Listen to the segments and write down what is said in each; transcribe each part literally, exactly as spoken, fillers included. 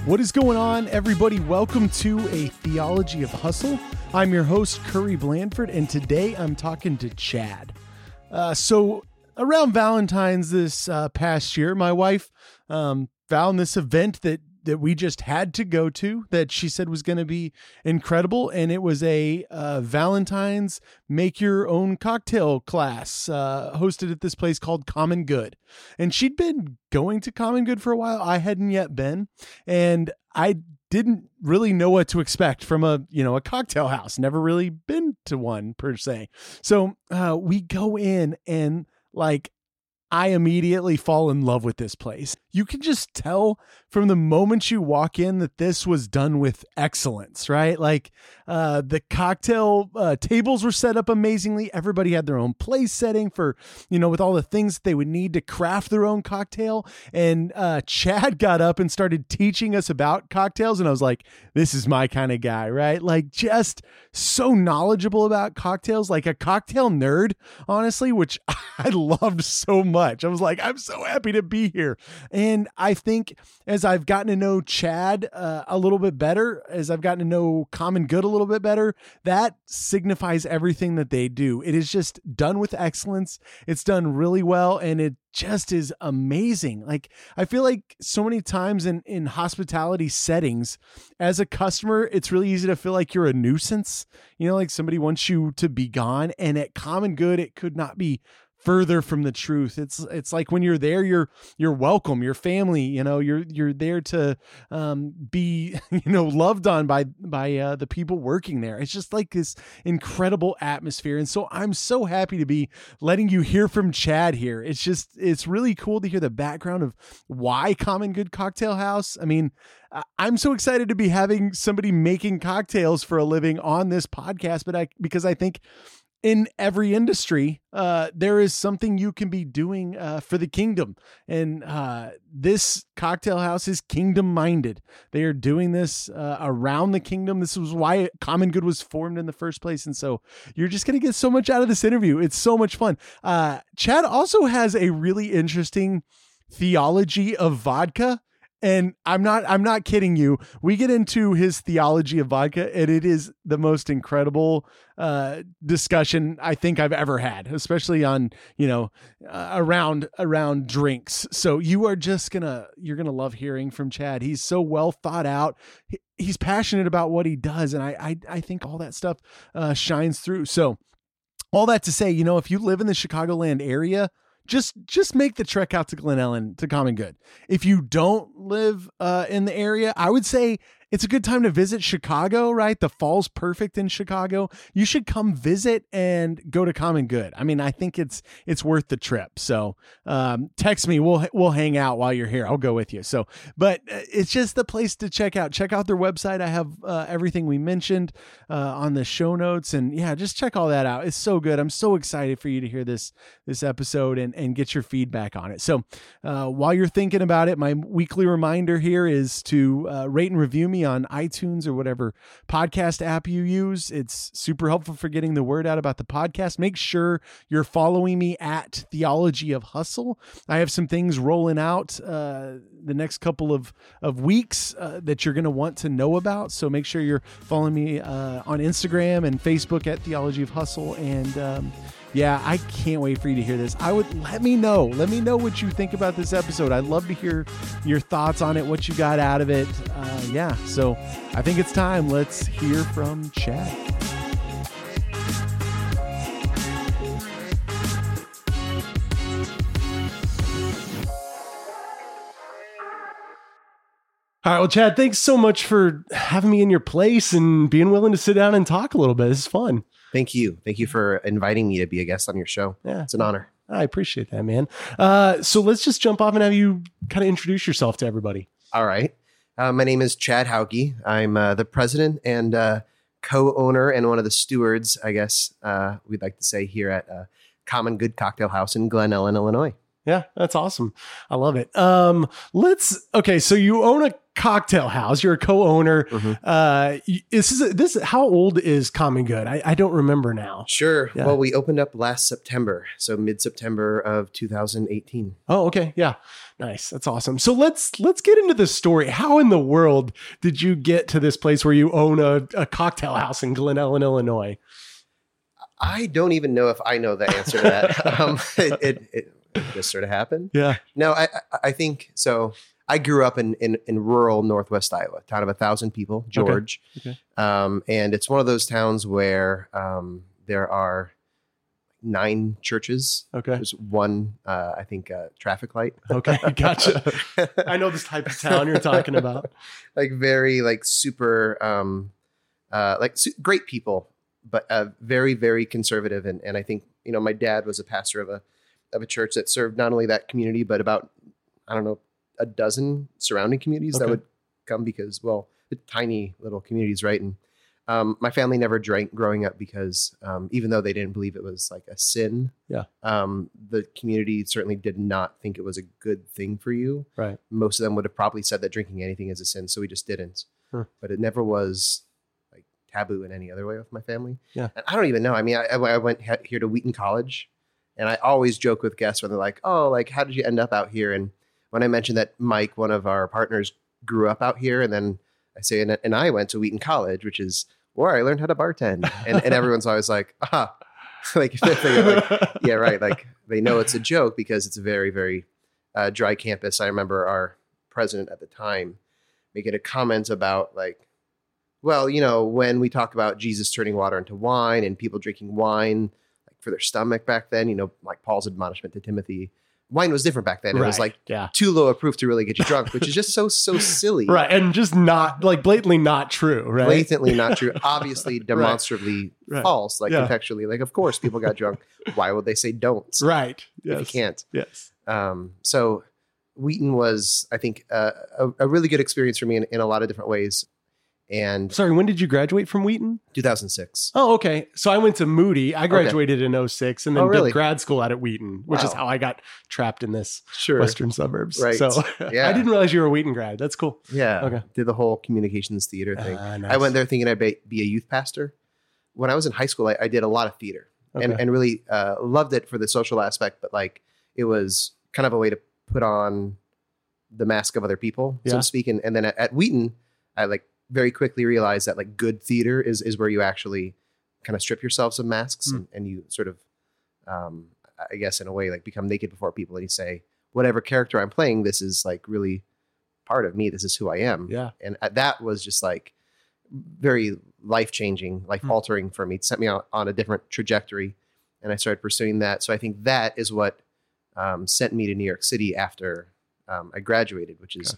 What is going on, everybody? Welcome to A Theology of Hustle. I'm your host, Curry Blandford, and today I'm talking to Chad. Uh, so around Valentine's this uh, past year, my wife um, found this event that that we just had to go to that she said was going to be incredible. And it was a uh, Valentine's make your own cocktail class uh, hosted at this place called Common Good. And she'd been going to Common Good for a while. I hadn't yet been. And I didn't really know what to expect from a, you know, a cocktail house. Never really been to one per se. So uh, we go in and like, I immediately fall in love with this place. You can just tell from the moment you walk in that this was done with excellence, right? Like uh, the cocktail uh, tables were set up amazingly. Everybody had their own place setting for, you know, with all the things that they would need to craft their own cocktail. And uh, Chad got up and started teaching us about cocktails. And I was like, this is my kind of guy, right? Like just so knowledgeable about cocktails, like a cocktail nerd, honestly, which I loved so much. I was like, I'm so happy to be here. And I think as I've gotten to know Chad uh, a little bit better, as I've gotten to know Common Good a little bit better, that signifies everything that they do. It is just done with excellence. It's done really well. And it just is amazing. Like, I feel like so many times in, in hospitality settings, as a customer, it's really easy to feel like you're a nuisance, you know, like somebody wants you to be gone. And at Common Good, it could not be further from the truth. It's, it's like when you're there, you're, you're welcome, your family, you know, you're, you're there to, um, be, you know, loved on by, by, uh, the people working there. It's just like this incredible atmosphere. And so I'm so happy to be letting you hear from Chad here. It's just, it's really cool to hear the background of why Common Good Cocktail House. I mean, I'm so excited to be having somebody making cocktails for a living on this podcast, but I, because I think in every industry, uh, there is something you can be doing uh, for the kingdom. And uh, this cocktail house is kingdom minded. They are doing this uh, around the kingdom. This was why Common Good was formed in the first place. And so you're just going to get so much out of this interview. It's so much fun. Uh, Chad also has a really interesting theology of vodka. And I'm not, I'm not kidding you. We get into his theology of vodka and it is the most incredible uh, discussion I think I've ever had, especially on, you know, uh, around, around drinks. So you are just gonna, you're going to love hearing from Chad. He's so well thought out. He, he's passionate about what he does. And I, I, I think all that stuff uh, shines through. So all that to say, you know, if you live in the Chicagoland area, Just just make the trek out to Glen Ellen to Common Good. If you don't live uh, in the area, I would say it's a good time to visit Chicago, right? The fall's perfect in Chicago. You should come visit and go to Common Good. I mean, I think it's it's worth the trip. So um, text me. We'll we'll hang out while you're here. I'll go with you. So, but it's just the place to check out. Check out their website. I have uh, everything we mentioned uh, on the show notes, and yeah, just check all that out. It's so good. I'm so excited for you to hear this this episode and and get your feedback on it. So uh, while you're thinking about it, my weekly reminder here is to uh, rate and review me on iTunes or whatever podcast app you use. It's super helpful for getting the word out about the podcast. Make sure you're following me at Theology of Hustle. I have some things rolling out uh, the next couple of, of weeks uh, that you're going to want to know about. So make sure you're following me uh, on Instagram and Facebook at Theology of Hustle. And um, yeah, I can't wait for you to hear this. I would let me know. Let me know what you think about this episode. I'd love to hear your thoughts on it, what you got out of it. Uh, yeah, so I think it's time. Let's hear from Chad. All right, well, Chad, thanks so much for having me in your place and being willing to sit down and talk a little bit. This is fun. Thank you. Thank you for inviting me to be a guest on your show. Yeah, it's an honor. I appreciate that, man. Uh, so let's just jump off and have you kind of introduce yourself to everybody. All right. Uh, my name is Chad Hauke. I'm uh, the president and uh, co-owner and one of the stewards, I guess uh, we'd like to say, here at uh, Common Good Cocktail House in Glen Ellen, Illinois. Yeah, that's awesome. I love it. Um, let's, okay. So you own a cocktail house. You're a co-owner. Mhm. Uh, y- this is, this, how old is Common Good? I, I don't remember now. Sure. Yeah. Well, we opened up last September, so mid-September of two thousand eighteen. Oh, okay. Yeah. Nice. That's awesome. So let's, let's get into the story. How in the world did you get to this place where you own a, a cocktail house in Glen Ellen, Illinois? I don't even know if I know the answer to that. um, it, it, it just sort of happened. Yeah. No, I, I- I think so. I grew up in, in, in rural Northwest Iowa, town of a thousand people, George. Okay. Um, and it's one of those towns where um, there are nine churches. Okay. There's one, uh, I think, uh, traffic light. Okay. Gotcha. I know this type of town you're talking about. Like very like super, um, uh, like su- great people, but uh, very, very conservative. And, and I think, you know, my dad was a pastor of a, of a church that served not only that community, but about, I don't know, a dozen surrounding communities that Okay. would come because, well, tiny little communities, right? And um, my family never drank growing up because um, even though they didn't believe it was like a sin, Yeah. um, the community certainly did not think it was a good thing for you. Right. Most of them would have probably said that drinking anything is a sin, so we just didn't. Huh. But it never was like taboo in any other way with my family. Yeah. And I don't even know. I mean, I, I went he- here to Wheaton College, and I always joke with guests when they're like, "Oh, like how did you end up out here?" And when I mentioned that Mike, one of our partners, grew up out here, and then I say, and, and I went to Wheaton College, which is where I learned how to bartend. And, and everyone's always like, ah, like, they're like, yeah, right. Like they know it's a joke because it's a very, very uh, dry campus. I remember our president at the time making a comment about like, well, you know, when we talk about Jesus turning water into wine and people drinking wine like for their stomach back then, you know, like Paul's admonishment to Timothy, wine was different back then. It Right. was like Yeah. too low a proof to really get you drunk, which is just so, so silly. Right. And just not like blatantly not true. Right. Blatantly not true. Obviously demonstrably Right. false, like Yeah. contextually. Like, of course, people got drunk. Why would they say don't? Right. If you Yes. can't. Yes. Um, so Wheaton was, I think, uh, a, a really good experience for me in, in a lot of different ways. And Sorry, when did you graduate from Wheaton? two thousand six. Oh, okay. So I went to Moody. I graduated in oh six and then Oh, really? did grad school out at Wheaton, which is Wow. how I got trapped in this Sure. western suburbs. Right. So Yeah. I didn't realize you were a Wheaton grad. That's cool. Yeah. Okay. Did the whole communications theater thing. Ah, nice. I went there thinking I'd be, be a youth pastor. When I was in high school, I, I did a lot of theater and, Okay. and really uh, loved it for the social aspect, but like it was kind of a way to put on the mask of other people, so Yeah. to speak. And, and then at, at Wheaton, I like very quickly realized that like good theater is, is where you actually kind of strip yourself some masks Mm. and, and you sort of, um, I guess in a way, like become naked before people and you say, whatever character I'm playing, this is like really part of me. This is who I am. Yeah. And uh, that was just like very life-changing, life-altering for me. It set me on, on a different trajectory and I started pursuing that. So I think that is what um, sent me to New York City after um, I graduated, which is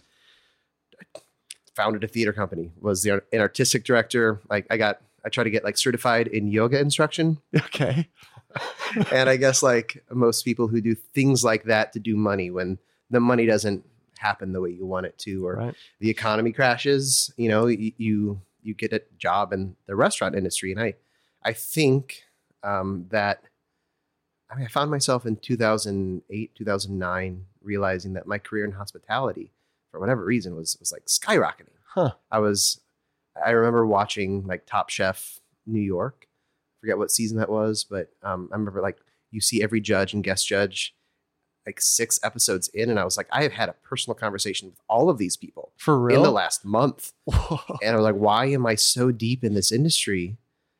I founded a theater company, was the an artistic director. Like I got, I tried to get like certified in yoga instruction. Okay. And I guess like most people who do things like that to do money when the money doesn't happen the way you want it to, or Right. the economy crashes, you know, you, you, you get a job in the restaurant industry. And I, I think um, that, I mean, I found myself in two thousand eight, two thousand nine, realizing that my career in hospitality, for whatever reason, was, was like skyrocketing. Huh. I was, I remember watching like Top Chef New York. Forget what season that was, but um, I remember like you see every judge and guest judge like six episodes in, and I was like, I have had a personal conversation with all of these people For real? in the last month, Whoa. and I was like, why am I so deep in this industry?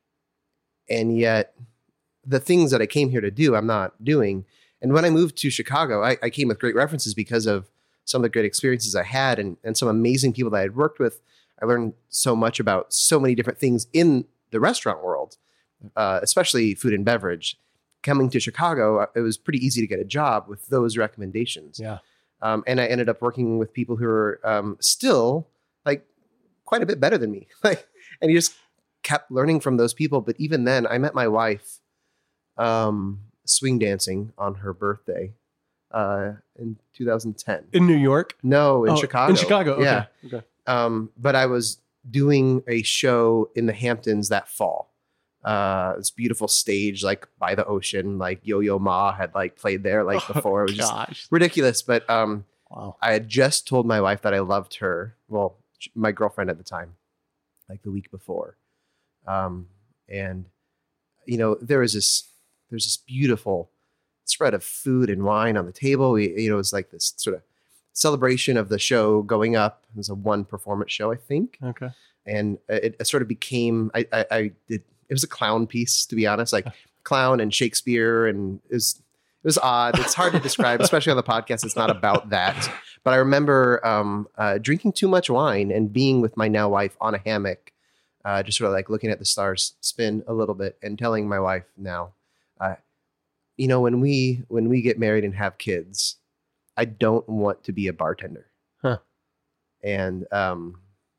And yet, the things that I came here to do, I'm not doing. And when I moved to Chicago, I, I came with great references because of some of the great experiences I had and, and some amazing people that I had worked with. I learned so much about so many different things in the restaurant world, uh, especially food and beverage. Coming to Chicago, it was pretty easy to get a job with those recommendations. Yeah. Um, and I ended up working with people who are um, still like quite a bit better than me. Like, and you just kept learning from those people. But even then, I met my wife um, swing dancing on her birthday uh, in two thousand ten. In New York? No, in Oh, Chicago. In Chicago. Okay. Yeah. Okay. Um, but I was doing a show in the Hamptons that fall. uh, this beautiful stage like by the ocean, like Yo-Yo Ma had like played there like before. It was Gosh. just ridiculous. But um, Wow. I had just told my wife that I loved her. Well, my girlfriend at the time, like the week before. Um, and you know, there was this, there's this beautiful spread of food and wine on the table. We, you know, it was like this sort of celebration of the show going up. It was a one performance show, I think. Okay. And it, it sort of became, I, I, I did, it was a clown piece, to be honest, like clown and Shakespeare. And it was, it was odd. It's hard to describe, especially on the podcast. It's not about that. But I remember um, uh, drinking too much wine and being with my now wife on a hammock, uh, just sort of like looking at the stars spin a little bit and telling my wife now, uh, you know, when we when we get married and have kids, I don't want to be a bartender. Huh. And um,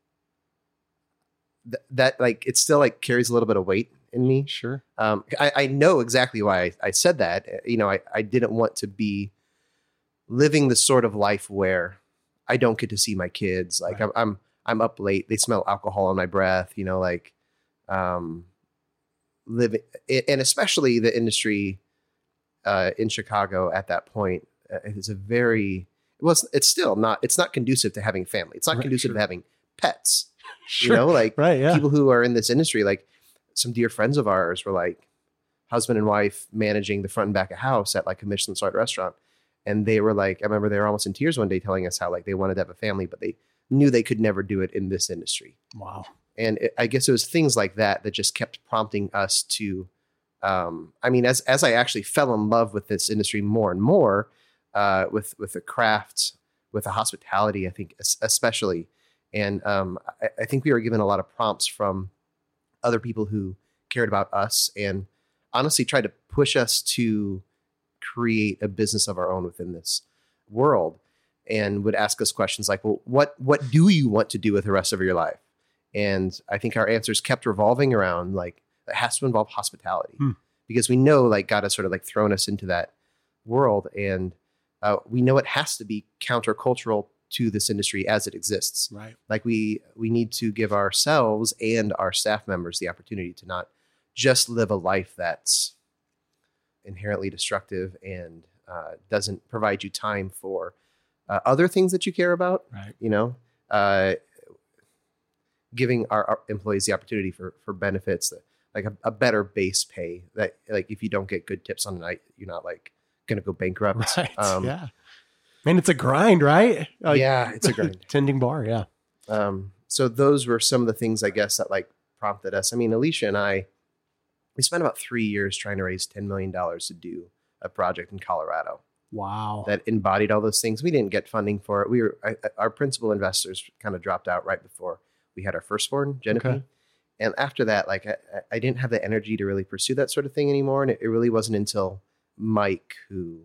th- that like it still like carries a little bit of weight in me. Sure. Um, I, I know exactly why I, I said that. You know, I, I didn't want to be living the sort of life where I don't get to see my kids. Like Right. I'm, I'm, I'm up late. They smell alcohol on my breath, you know, like, um, living, and especially the industry, uh, in Chicago at that point, uh, it's a very, it was, it's still not, it's not conducive to having family. It's not Right, conducive sure. to having pets, Sure. you know, like Right. Yeah. people who are in this industry, like some dear friends of ours were like husband and wife managing the front and back of house at like a Michelin starred restaurant. And they were like, I remember they were almost in tears one day telling us how like they wanted to have a family, but they knew they could never do it in this industry. Wow. And it, I guess it was things like that that just kept prompting us to, um, I mean, as, as I actually fell in love with this industry more and more, uh, with, with the craft, with the hospitality, I think es- especially. And um, I, I think we were given a lot of prompts from other people who cared about us and honestly tried to push us to create a business of our own within this world, and would ask us questions like, well, what, what do you want to do with the rest of your life? And I think our answers kept revolving around like, it has to involve hospitality Hmm. because because we know like God has sort of like thrown us into that world. And uh, we know it has to be countercultural to this industry as it exists. Right. Like we, we need to give ourselves and our staff members the opportunity to not just live a life that's inherently destructive and uh, doesn't provide you time for uh, other things that you care about. Right. You know, uh, giving our, our employees the opportunity for for benefits, that, like a, a better base pay. That like if you don't get good tips on the night, you're not like going to go bankrupt. Right. Um, yeah. Man, it's a grind, right? Like, yeah, it's a grind. tending bar. Yeah. Um, so those were some of the things I guess that like prompted us. I mean, Alicia and I, we spent about three years trying to raise ten million dollars to do a project in Colorado Wow. that embodied all those things. We didn't get funding for it. We were, I, our principal investors kind of dropped out right before we had our firstborn, Genevieve. Okay. And after that, like I, I didn't have the energy to really pursue that sort of thing anymore. And it, it really wasn't until Mike, who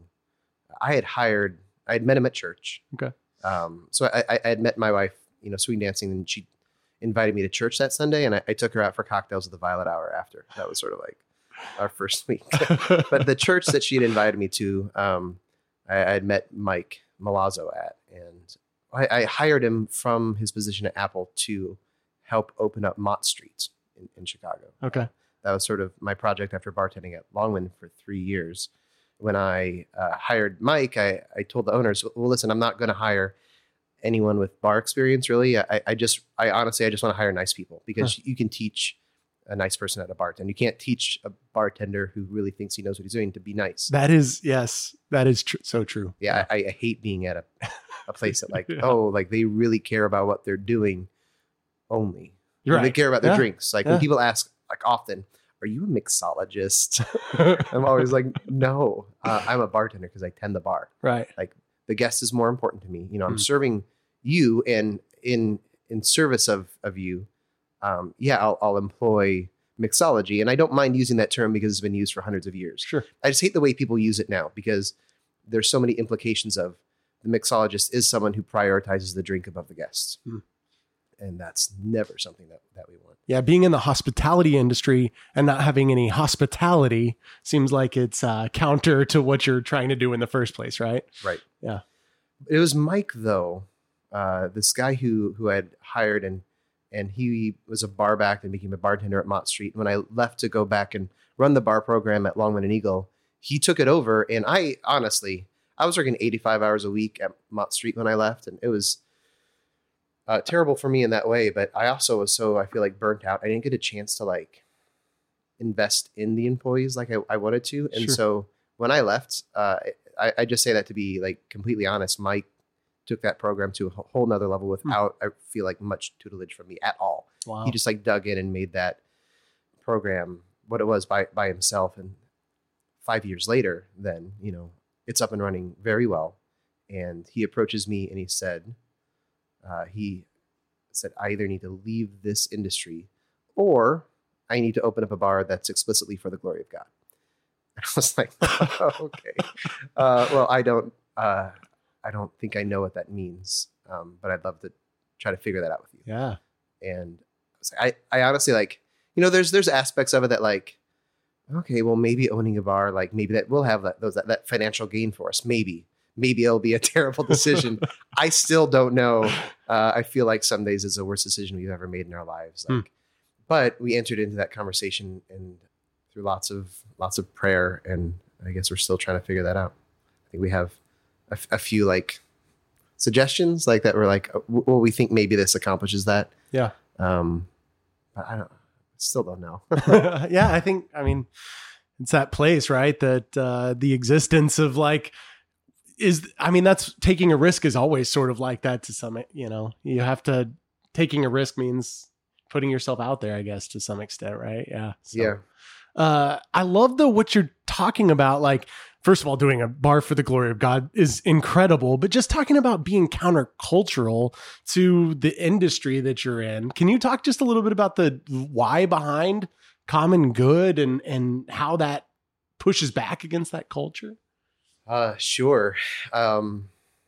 I had hired, I had met him at church. Okay. Um, so I, I had met my wife, you know, swing dancing, and she invited me to church that Sunday, and I, I took her out for cocktails at the Violet Hour after. That was sort of like our first week. But the church that she had invited me to, um, I, I had met Mike Malazzo at, and I, I hired him from his position at Apple to help open up Mott Street in, in Chicago. Okay. That was sort of my project after bartending at Longman for three years. When I uh, hired Mike, I, I told the owners, well, listen, I'm not going to hire anyone with bar experience, really. I, I just, I honestly, I just want to hire nice people, because huh. you can teach a nice person at a bartender. You can't teach a bartender who really thinks he knows what he's doing to be nice. That is, yes, that is tr- so true. Yeah, I, I hate being at a, a place that like, Yeah. oh, like they really care about what they're doing only. You're They right. care about their Yeah. drinks. Like Yeah. when people ask, like often, are you a mixologist? I'm always like, no, uh, I'm a bartender because I tend the bar. Right. The guest is more important to me. You know, I'm Mm. serving you, and in in service of of you, um, yeah, I'll, I'll employ mixology, and I don't mind using that term because it's been used for hundreds of years. Sure. I just hate the way people use it now, because there's so many implications of the mixologist is someone who prioritizes the drink above the guests. Mm. And that's never something that, that we want. Yeah. Being in the hospitality industry and not having any hospitality seems like it's uh, counter to what you're trying to do in the first place, right? Right. Yeah. It was Mike, though, uh, this guy who who I had hired, and and he was a bar back and became a bartender at Mott Street. And when I left to go back and run the bar program at Longman and Eagle, he took it over. And I honestly, I was working eighty-five hours a week at Mott Street when I left, and it was uh, terrible for me in that way. But I also was so, I feel like, burnt out. I didn't get a chance to like invest in the employees like I, I wanted to. And Sure. so when I left, uh, I, I just say that to be like completely honest. Mike took that program to a whole nother level without, I feel like, much tutelage from me at all. Wow. He just like dug in and made that program what it was by, by himself. And five years later, then, you know, it's up and running very well. And he approaches me and he said, uh, he said, I either need to leave this industry or I need to open up a bar that's explicitly for the glory of God. And I was like, oh, okay. Uh, well, I don't, uh, I don't think I know what that means. Um, but I'd love to try to figure that out with you. Yeah. And I was like, I, I honestly like, you know, there's, there's aspects of it that like, okay, well, maybe owning a bar, like maybe that will have that, those, that, that financial gain for us. Maybe, maybe it'll be a terrible decision. I still don't know. Uh, I feel like some days it's the worst decision we've ever made in our lives. Like, hmm. But we entered into that conversation and through lots of, lots of prayer. And I guess we're still trying to figure that out. I think we have a, a few like suggestions like that. We're like, well, we think maybe this accomplishes that. Yeah. Um, but I don't, still don't know. Yeah. I think, I mean, it's that place, right? That, uh, the existence of like, is, I mean, that's taking a risk is always sort of like that to some, you know, you have to, taking a risk means putting yourself out there, I guess, to some extent. Right. Yeah. So, yeah. Uh, I love the, what you're talking about. Like, first of all, doing a bar for the glory of God is incredible, but just talking about being countercultural to the industry that you're in. Can you talk just a little bit about the why behind Common Good and, and how that pushes back against that culture? Uh, sure. Um,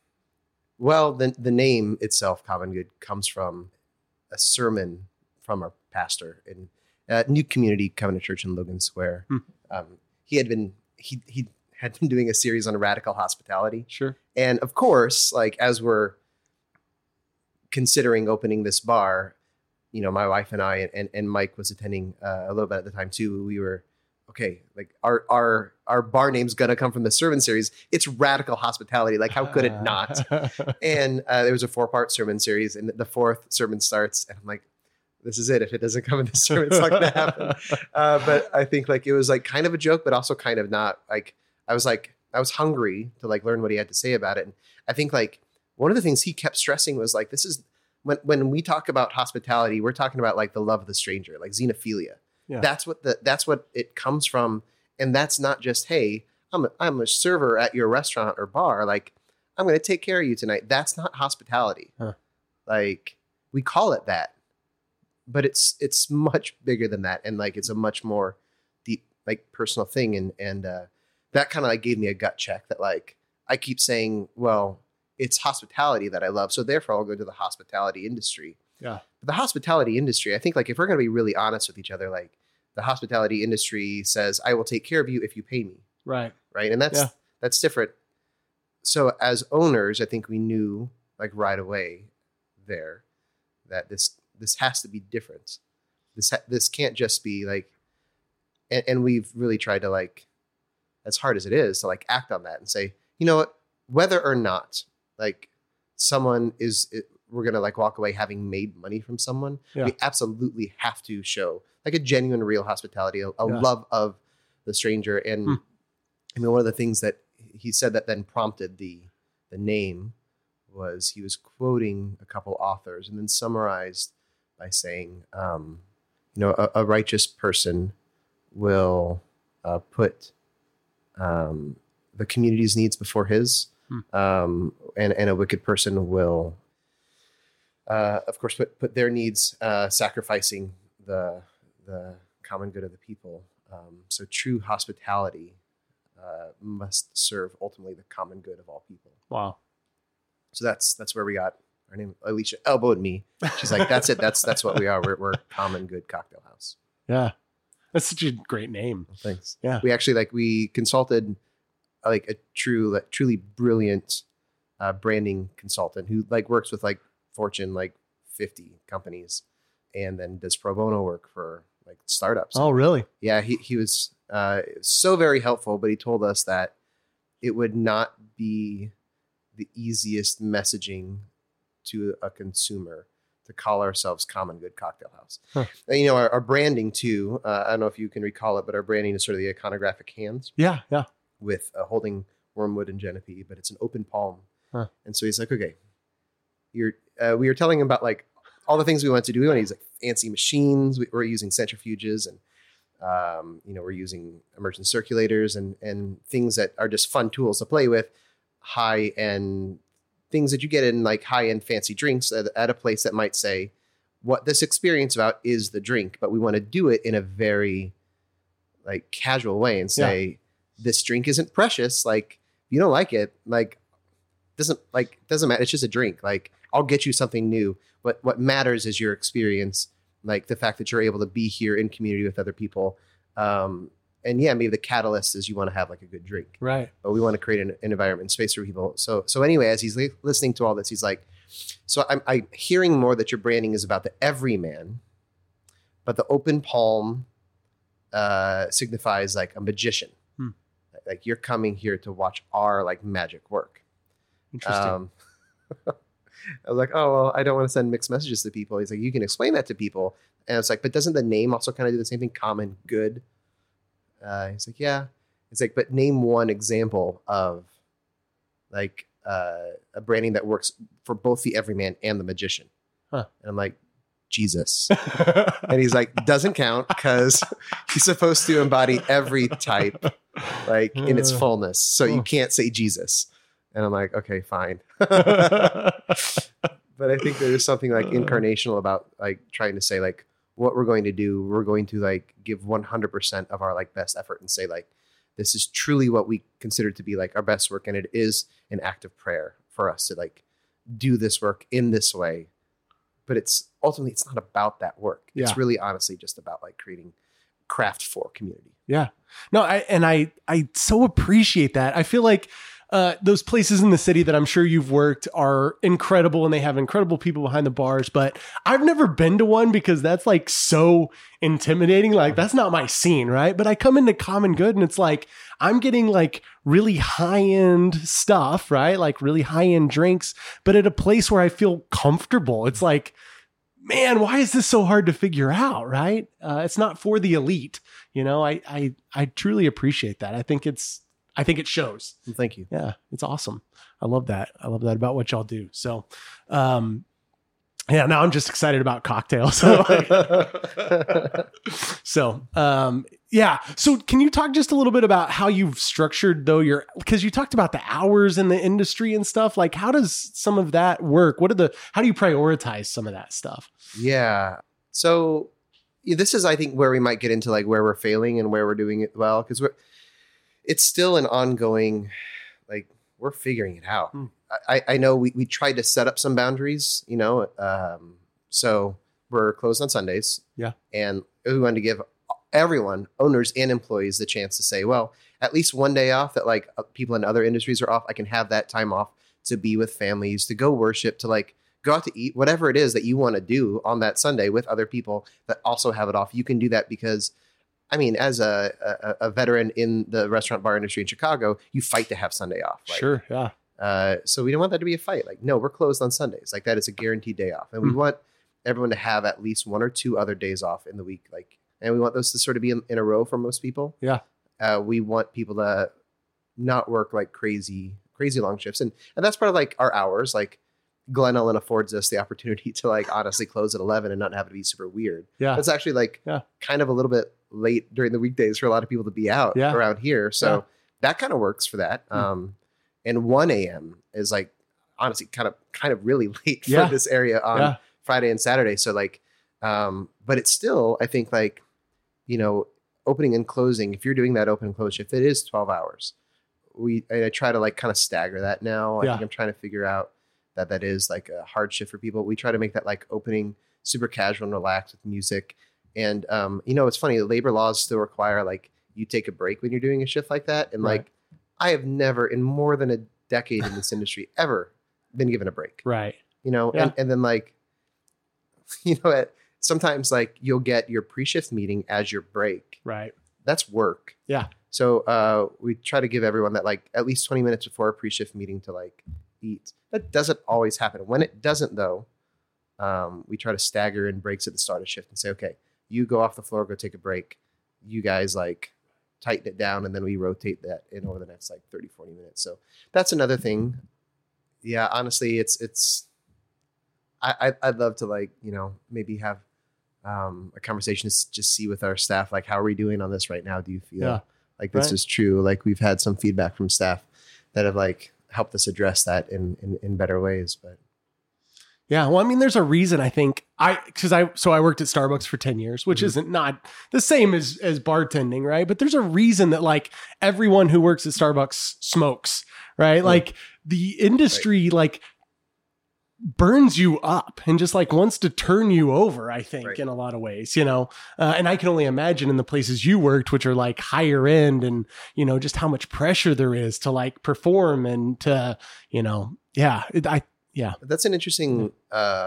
well, the, the name itself, Common Good, comes from a sermon from our pastor in a New Community Covenant Church in Logan Square. Hmm. Um, he had been, he, he, had been doing a series on radical hospitality. Sure. And of course, like as we're considering opening this bar, you know, my wife and I, and, and Mike was attending uh, a little bit at the time too. We were, okay, like our, our, our bar name's going to come from the sermon series. It's radical hospitality. Like how could it not? And uh, there was a four part sermon series and the fourth sermon starts and I'm like, this is it. If it doesn't come in the sermon, it's not going to happen. Uh, but I think like, it was like kind of a joke, but also kind of not. Like, I was like, I was hungry to like learn what he had to say about it. And I think like one of the things he kept stressing was like, this is when, when we talk about hospitality, we're talking about like the love of the stranger, like xenophilia. Yeah. That's what the, that's what it comes from. And that's not just, hey, I'm a, I'm a server at your restaurant or bar. Like I'm going to take care of you tonight. That's not hospitality. Huh. Like we call it that, but it's, it's much bigger than that. And like, it's a much more deep, like personal thing. And, and, uh, that kind of like gave me a gut check that like, I keep saying, well, it's hospitality that I love. So therefore I'll go to the hospitality industry. Yeah. But the hospitality industry, I think like if we're going to be really honest with each other, like the hospitality industry says, I will take care of you if you pay me. Right. Right. And that's, yeah. that's different. So as owners, I think we knew like right away there that this, this has to be different. This, ha- this can't just be like, and, and we've really tried to like, as hard as it is to like act on that and say, you know what, whether or not like someone is, it, we're going to like walk away having made money from someone. Yeah. We absolutely have to show like a genuine, real hospitality, a, a yeah. love of the stranger. And hmm. I mean, one of the things that he said that then prompted the, the name was he was quoting a couple authors and then summarized by saying, um, you know, a, a righteous person will uh, put, um, the community's needs before his, hmm. um, and, and a wicked person will, uh, of course, put, put their needs, uh, sacrificing the, the common good of the people. Um, so true hospitality, uh, must serve ultimately the common good of all people. Wow. So that's, that's where we got our name. Alicia elbowed me. She's like, that's it. That's, that's what we are. We're, we're Common Good Cocktail House. Yeah. That's such a great name. Well, thanks. Yeah. We actually like, we consulted like a true, like truly brilliant uh, branding consultant who like works with like Fortune, like fifty companies and then does pro bono work for like startups. Oh, really? Yeah, he he was uh, so very helpful, but he told us that it would not be the easiest messaging to a consumer to call ourselves Common Good Cocktail House. Huh. And, you know, our, our branding too, uh, I don't know if you can recall it, but our branding is sort of the iconographic hands. Yeah, yeah. With uh, holding wormwood and genepi, but it's an open palm. Huh. And so he's like, okay, you're, uh, we were telling him about like all the things we want to do. We want to use like fancy machines. We, we're using centrifuges and, um, you know, we're using immersion circulators and, and things that are just fun tools to play with, high end things that you get in like high end fancy drinks at, at a place that might say what this experience about is the drink, but we want to do it in a very like casual way and say, yeah. This drink isn't precious. Like if you don't like it, like doesn't like, doesn't matter. It's just a drink. Like I'll get you something new. What, what matters is your experience. Like the fact that you're able to be here in community with other people. Um, and yeah, maybe the catalyst is you want to have like a good drink. Right. But we want to create an, an environment and space for people. So, so anyway, as he's li- listening to all this, he's like, so I'm, I'm hearing more that your branding is about the everyman, but the open palm uh, signifies like a magician. Hmm. Like you're coming here to watch our like magic work. Interesting. Um, I was like, oh, well, I don't want to send mixed messages to people. He's like, you can explain that to people. And it's like, but doesn't the name also kind of do the same thing? Common Good. Uh, he's like, yeah. It's like, but name one example of like uh, a branding that works for both the everyman and the magician. Huh. And I'm like, Jesus. And he's like, doesn't count because he's supposed to embody every type like in its fullness. So you can't say Jesus. And I'm like, okay, fine. But I think there's something like incarnational about like trying to say like what we're going to do. We're going to like give one hundred percent of our like best effort and say like, this is truly what we consider to be like our best work. And it is an act of prayer for us to like do this work in this way. But it's ultimately, it's not about that work. Yeah. It's really honestly just about like creating craft for community. Yeah. No, I, and I, I so appreciate that. I feel like uh, those places in the city that I'm sure you've worked are incredible and they have incredible people behind the bars, but I've never been to one because that's like so intimidating. Like that's not my scene. Right. But I come into Common Good and it's like, I'm getting like really high end stuff, right? Like really high end drinks, but at a place where I feel comfortable. It's like, man, why is this so hard to figure out? Right. Uh, it's not for the elite. You know, I, I, I truly appreciate that. I think it's, I think it shows. Well, thank you. Yeah, it's awesome. I love that. I love that about what y'all do. So, um, yeah, now I'm just excited about cocktails. so, um, yeah. So can you talk just a little bit about how you've structured though your, because you talked about the hours in the industry and stuff, like how does some of that work? What are the, how do you prioritize some of that stuff? Yeah. So yeah, this is, I think, where we might get into like where we're failing and where we're doing it well. Cause we're, it's still an ongoing, like we're figuring it out. Hmm. I, I know we, we tried to set up some boundaries, you know, um, so we're closed on Sundays. Yeah. And we wanted to give everyone, owners and employees, the chance to say, well, at least one day off that like people in other industries are off. I can have that time off to be with families, to go worship, to like go out to eat, whatever it is that you want to do on that Sunday with other people that also have it off. You can do that because I mean, as a, a, a veteran in the restaurant bar industry in Chicago, you fight to have Sunday off. Like, sure. Yeah. Uh, so we don't want that to be a fight. Like, no, we're closed on Sundays. Like that is a guaranteed day off. And mm. we want everyone to have at least one or two other days off in the week. Like, and we want those to sort of be in, in a row for most people. Yeah. Uh, we want people to not work like crazy, crazy long shifts. And, and that's part of like our hours. Like Glen Ellen affords us the opportunity to like honestly close at eleven and not have it be super weird. Yeah. It's actually like yeah. kind of a little bit late during the weekdays for a lot of people to be out yeah. around here. So yeah. that kind of works for that. Mm. Um, and one a.m. is like, honestly, kind of, kind of really late for yeah. this area on yeah. Friday and Saturday. So like, um, but it's still, I think like, you know, opening and closing, if you're doing that open and close shift, it is twelve hours. We, and I try to like kind of stagger that now. I yeah. think I'm trying to figure out that that is like a hard shift for people. We try to make that like opening super casual and relaxed with music. And, um, you know, it's funny, the labor laws still require like you take a break when you're doing a shift like that. And right. like, I have never in more than a decade in this industry ever been given a break. Right. You know, yeah. and, and then like, you know, at sometimes like you'll get your pre-shift meeting as your break. Right. That's work. Yeah. So uh, we try to give everyone that like at least twenty minutes before a pre-shift meeting to like eat. That doesn't always happen. When it doesn't though, um, we try to stagger in breaks at the start of shift and say, okay, you go off the floor, go take a break. You guys like tighten it down, and then we rotate that in over the next like thirty, forty minutes. So that's another thing. Yeah, honestly, it's it's I, I I'd love to like, you know, maybe have um, a conversation to just see with our staff, like, how are we doing on this right now? Do you feel Yeah. like this Right. is true? Like we've had some feedback from staff that have like helped us address that in, in, in better ways. But Yeah. Well, I mean, there's a reason I think I, cause I, so I worked at Starbucks for ten years, which Mhm. isn't not the same as, as bartending. Right. But there's a reason that like everyone who works at Starbucks smokes, right? Yeah. Like the industry, like burns you up and just like wants to turn you over, I think, Right. in a lot of ways, you know? Uh, and I can only imagine in the places you worked, which are like higher end, and, you know, just how much pressure there is to like perform and to, you know, yeah, it, I, yeah. that's an interesting uh,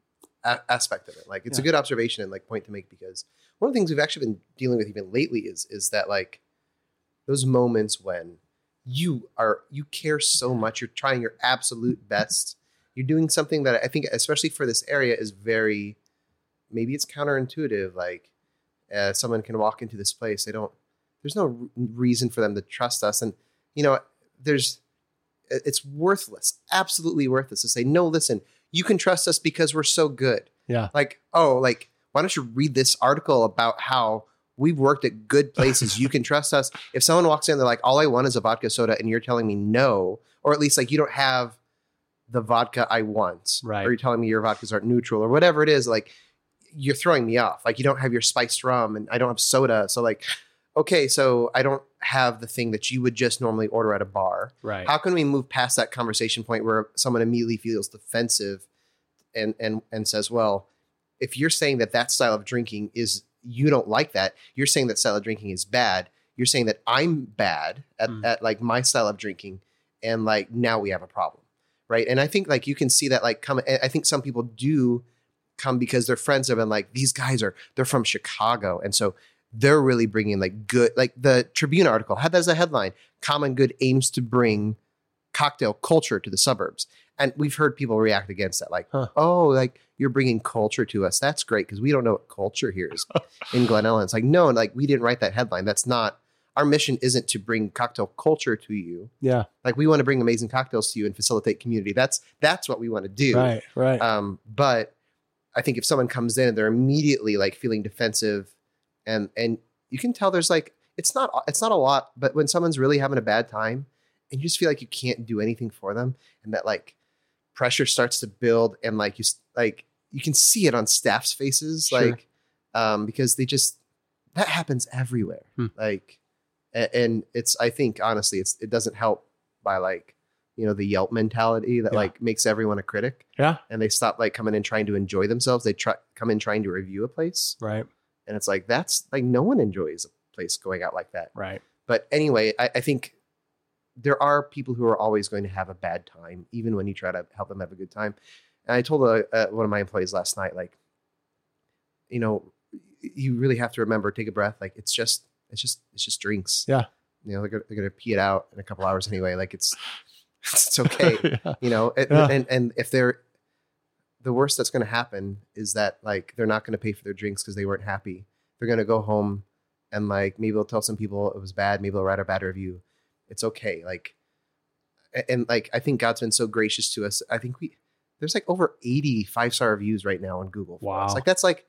a- aspect of it. Like it's a Yeah. good observation and like point to make, because one of the things we've actually been dealing with even lately is is that like those moments when you are you care so much, you're trying your absolute best, you're doing something that I think, especially for this area, is very, maybe it's counterintuitive. Like uh, someone can walk into this place, they don't, there's no r- reason for them to trust us, and you know, there's, it's worthless, absolutely worthless to say, no, listen, you can trust us because we're so good. Yeah. Like, oh, like, why don't you read this article about how we've worked at good places? You can trust us. If someone walks in, they're like, all I want is a vodka soda, and you're telling me no, or at least like you don't have the vodka I want, Right. or you're telling me your vodkas aren't neutral or whatever it is, like you're throwing me off. Like you don't have your spiced rum and I don't have soda. So like, okay, so I don't have the thing that you would just normally order at a bar. Right. How can we move past that conversation point where someone immediately feels defensive and and and says, well, if you're saying that that style of drinking is, you don't like that, you're saying that style of drinking is bad, you're saying that I'm bad at, Mm. at like my style of drinking, and like now we have a problem, right? And I think like you can see that like come, I think some people do come because their friends have been like, these guys are, they're from Chicago, and so they're really bringing like good, like the Tribune article had that as a headline, Common Good aims to bring cocktail culture to the suburbs. And we've heard people react against that. Like, Huh. oh, like you're bringing culture to us. That's great, because we don't know what culture here is in Glen Ellen. It's like, no, like we didn't write that headline. That's not, our mission isn't to bring cocktail culture to you. Yeah. Like we want to bring amazing cocktails to you and facilitate community. That's, that's what we want to do. Right. Right. Um, but I think if someone comes in and they're immediately like feeling defensive, and and you can tell there's like, it's not it's not a lot, but when someone's really having a bad time and you just feel like you can't do anything for them, and that like pressure starts to build, and like you s- like you can see it on staff's faces, Sure. like um, because they just, that happens everywhere, Hmm. like a- and it's, I think honestly it's it doesn't help by like, you know, the Yelp mentality that Yeah. like makes everyone a critic, Yeah. and they stop like coming in trying to enjoy themselves. They try come in trying to review a place, Right. and it's like, that's like, no one enjoys a place going out like that. Right. But anyway, I, I think there are people who are always going to have a bad time, even when you try to help them have a good time. And I told uh, uh, one of my employees last night, like, you know, you really have to remember, take a breath. Like it's just, it's just, it's just drinks. Yeah. You know, they're gonna, they're gonna pee it out in a couple hours anyway. Like it's, it's okay. Yeah. You know, and, Yeah. and, and if they're, the worst that's going to happen is that like, they're not going to pay for their drinks because they weren't happy. They're going to go home and like, maybe they'll tell some people it was bad. Maybe they'll write a bad review. It's okay. Like, a- and like, I think God's been so gracious to us. I think we, there's like over eighty five-star reviews right now on Google. For us. Wow. Like that's like,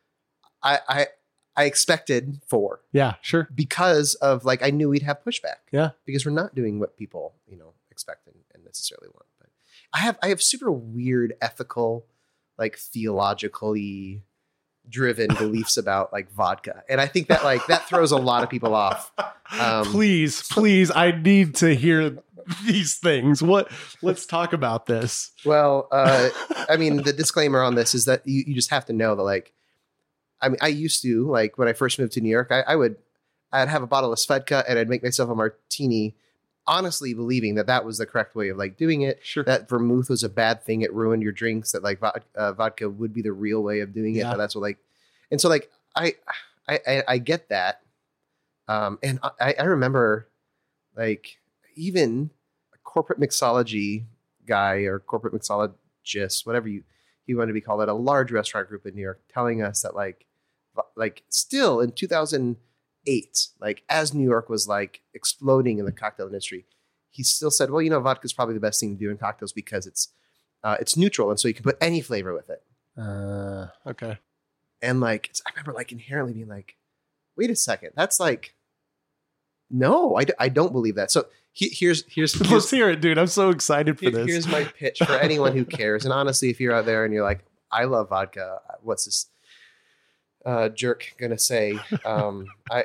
I, I, I expected four Yeah. Sure. because of like, I knew we'd have pushback. Yeah. Because we're not doing what people, you know, expect and, and necessarily want. But I have, I have super weird ethical, like theologically driven beliefs about like vodka. And I think that like, that throws a lot of people off. Um, please, please. I need to hear these things. What, let's talk about this. Well, uh, I mean, the disclaimer on this is that you, you just have to know that like, I mean, I used to like when I first moved to New York, I, I would, I'd have a bottle of Svedka and I'd make myself a martini honestly believing that that was the correct way of like doing it. Sure. That vermouth was a bad thing. It ruined your drinks. That like vod- uh, vodka would be the real way of doing it. Yeah. But that's what like, and so like I, I, I, I get that. Um, and I, I remember like even a corporate mixology guy or corporate mixologist, whatever you, you want to be called, at a large restaurant group in New York, telling us that like, like still in two thousand eight, like as New York was like exploding in the cocktail industry, he still said, well, you know, vodka is probably the best thing to do in cocktails because it's, uh, it's neutral. And so you can put any flavor with it. Uh, okay. And like, I remember like inherently being like, wait a second, that's like, no, I, d- I don't believe that. So he, here's, here's, here's, Let's hear it, dude. I'm so excited for here- this. here's my pitch for anyone who cares. And honestly, if you're out there and you're like, I love vodka, what's this uh, jerk gonna say? Um, I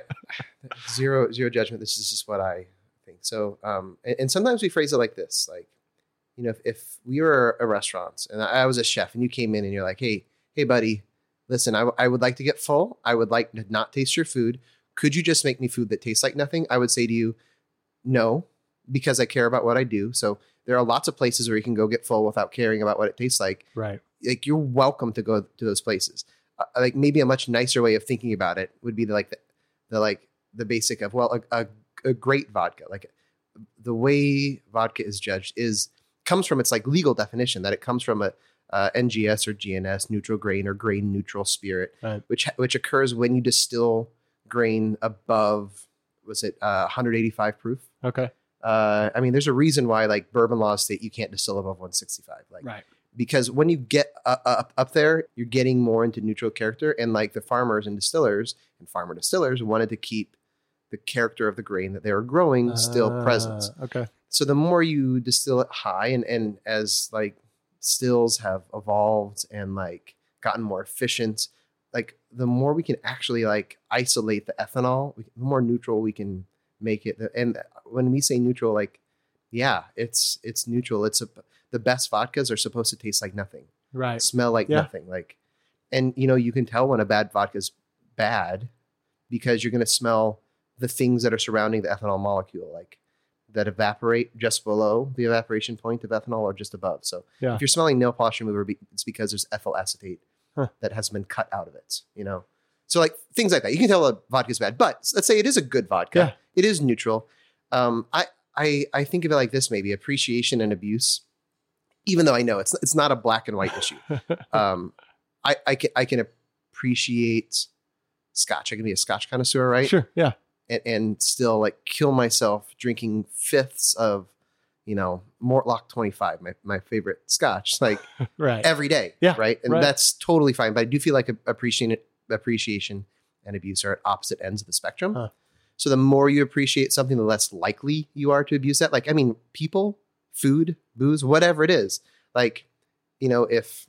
zero, zero judgment. This is just what I think. So, um, and, and sometimes we phrase it like this, like, you know, if, if we were a restaurant and I was a chef and you came in and you're like, Hey, Hey buddy, listen, I, w- I would like to get full. I would like to not taste your food. Could you just make me food that tastes like nothing? I would say to you, no, because I care about what I do. So there are lots of places where you can go get full without caring about what it tastes like. Right. Like you're welcome to go to those places. Uh, like maybe a much nicer way of thinking about it would be the, like the, the like the basic of, well, a, a, a great vodka, like the way vodka is judged is comes from its like legal definition that it comes from a, uh, N G S or G N S, neutral grain or grain neutral spirit, Right. which which occurs when you distill grain above, was it uh, one eighty-five proof? Okay. Uh, I mean, there's a reason why like bourbon laws state you can't distill above one sixty-five. Like, Right. because when you get uh, up up there, you're getting more into neutral character, and like the farmers and distillers and farmer distillers wanted to keep the character of the grain that they were growing still Uh, present. Okay. So the more you distill it high, and and as like stills have evolved and like gotten more efficient, like the more we can actually like isolate the ethanol, we, the more neutral we can make it. And when we say neutral, like, yeah, it's it's neutral. It's a, the best vodkas are supposed to taste like nothing, Right. smell like Yeah. nothing, like, and you know you can tell when a bad vodka is bad because you're going to smell the things that are surrounding the ethanol molecule, like that evaporate just below the evaporation point of ethanol or just above. So Yeah. if you're smelling nail polish remover, be- it's because there's ethyl acetate Huh. that has been cut out of it, you know? So like things like that, you can tell a vodka is bad, but let's say it is a good vodka. Yeah. It is neutral. Um, I, I, I think of it like this, maybe appreciation and abuse, even though I know it's, it's not a black and white issue. Um, I, I can, I can appreciate Scotch. I can be a Scotch connoisseur, right? Sure. Yeah. And, and still like kill myself drinking fifths of, you know, Mortlock twenty-five, my, my favorite Scotch, like Right. every day. Yeah, Right. And right. that's totally fine. But I do feel like appreciation, appreciation and abuse are at opposite ends of the spectrum. Huh. So the more you appreciate something, the less likely you are to abuse that. Like, I mean, people, food, booze, whatever it is. Like, you know, if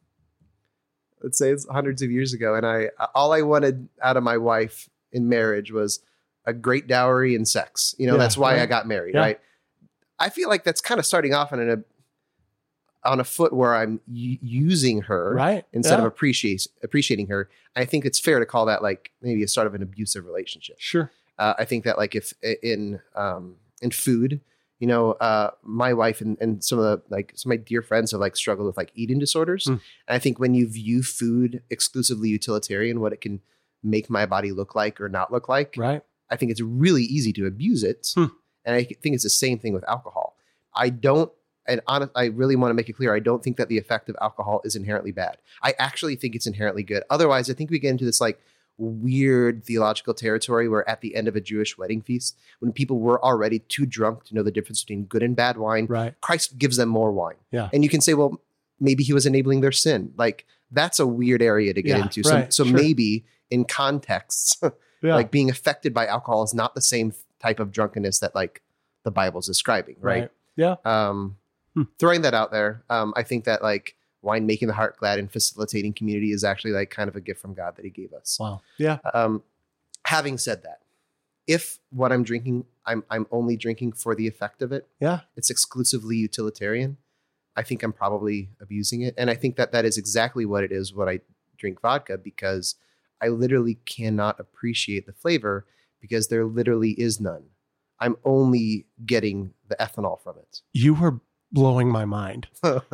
let's say it's hundreds of years ago and I, all I wanted out of my wife in marriage was a great dowry and sex, you know, Yeah, that's why I right. got married. Yeah. Right. I feel like that's kind of starting off on a, on a foot where I'm u- using her Right. instead Yeah. of appreciate, appreciating her. I think it's fair to call that like maybe a sort of an abusive relationship. Sure. Uh, I think that like if in, um, in food, you know, uh, my wife and, and some of the, like some of my dear friends have like struggled with like eating disorders. Mm. And I think when you view food exclusively utilitarian, what it can make my body look like or not look like, Right. I think it's really easy to abuse it. Hmm. And I think it's the same thing with alcohol. I don't, and honest, I really want to make it clear, I don't think that the effect of alcohol is inherently bad. I actually think it's inherently good. Otherwise, I think we get into this like weird theological territory where at the end of a Jewish wedding feast, when people were already too drunk to know the difference between good and bad wine, Right. Christ gives them more wine. Yeah. And you can say, well, maybe he was enabling their sin. Like that's a weird area to get Yeah, into. So, right, so sure. maybe in contexts, Yeah. like being affected by alcohol is not the same type of drunkenness that like the Bible's describing, right? Yeah. Um, Hmm. Throwing that out there, um, I think that like wine making the heart glad and facilitating community is actually like kind of a gift from God that He gave us. Wow. Yeah. Um, having said that, if what I'm drinking, I'm I'm only drinking for the effect of it, Yeah. it's exclusively utilitarian, I think I'm probably abusing it, and I think that that is exactly what it is when I drink vodka, because I literally cannot appreciate the flavor because there literally is none. I'm only getting the ethanol from it. You were blowing my mind.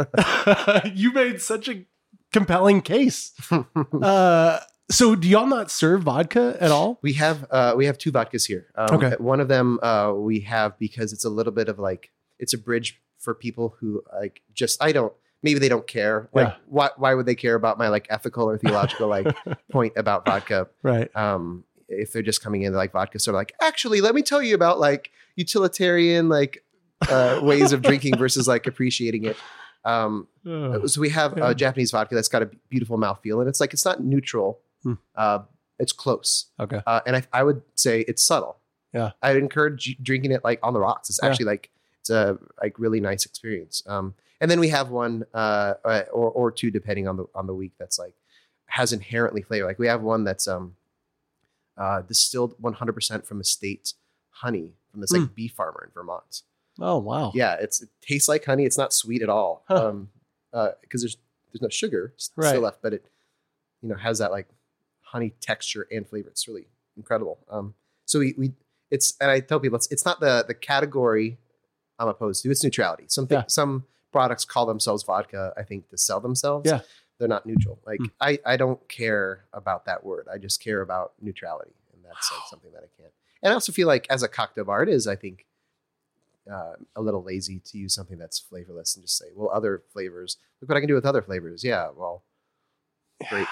You made such a compelling case. Uh, so do y'all not serve vodka at all? We have uh, we have two vodkas here. Um, Okay. One of them uh, we have because it's a little bit of like, it's a bridge for people who like just, I don't, maybe they don't care. Like Yeah. why, why would they care about my like ethical or theological like point about vodka? Right. Um, if they're just coming in like vodka, sort of like, actually, let me tell you about like utilitarian, like uh, ways of drinking versus like appreciating it. Um, Oh. so we have Yeah. a Japanese vodka that's got a beautiful mouthfeel, and it's like, it's not neutral. Hmm. Uh, it's close. Okay. Uh, and I, I would say it's subtle. Yeah. I'd encourage you drinking it like on the rocks. It's Yeah. actually like, it's a like really nice experience. Um, and then we have one uh, uh, or, or two, depending on the, on the week, that's like, has inherently flavor. Like we have one that's um, uh, distilled one hundred percent from estate honey from this like Mm. bee farmer in Vermont. Oh, wow. Yeah. It's, it tastes like honey. It's not sweet at all. Huh. Um, uh, cause there's, there's no sugar s- Right. still left, but it, you know, has that like honey texture and flavor. It's really incredible. Um, so we, we, it's, and I tell people it's, it's not the, the category I'm opposed to, it's neutrality. Some, thi- Yeah. some products call themselves vodka, I think, to sell themselves. Yeah. They're not neutral. Like Hmm. I, I don't care about that word. I just care about neutrality. And that's like Wow. something that I can't. And I also feel like as a cocktail bar, it is, I think, uh, a little lazy to use something that's flavorless and just say, well, other flavors, look what I can do with other flavors. Yeah. Well, great.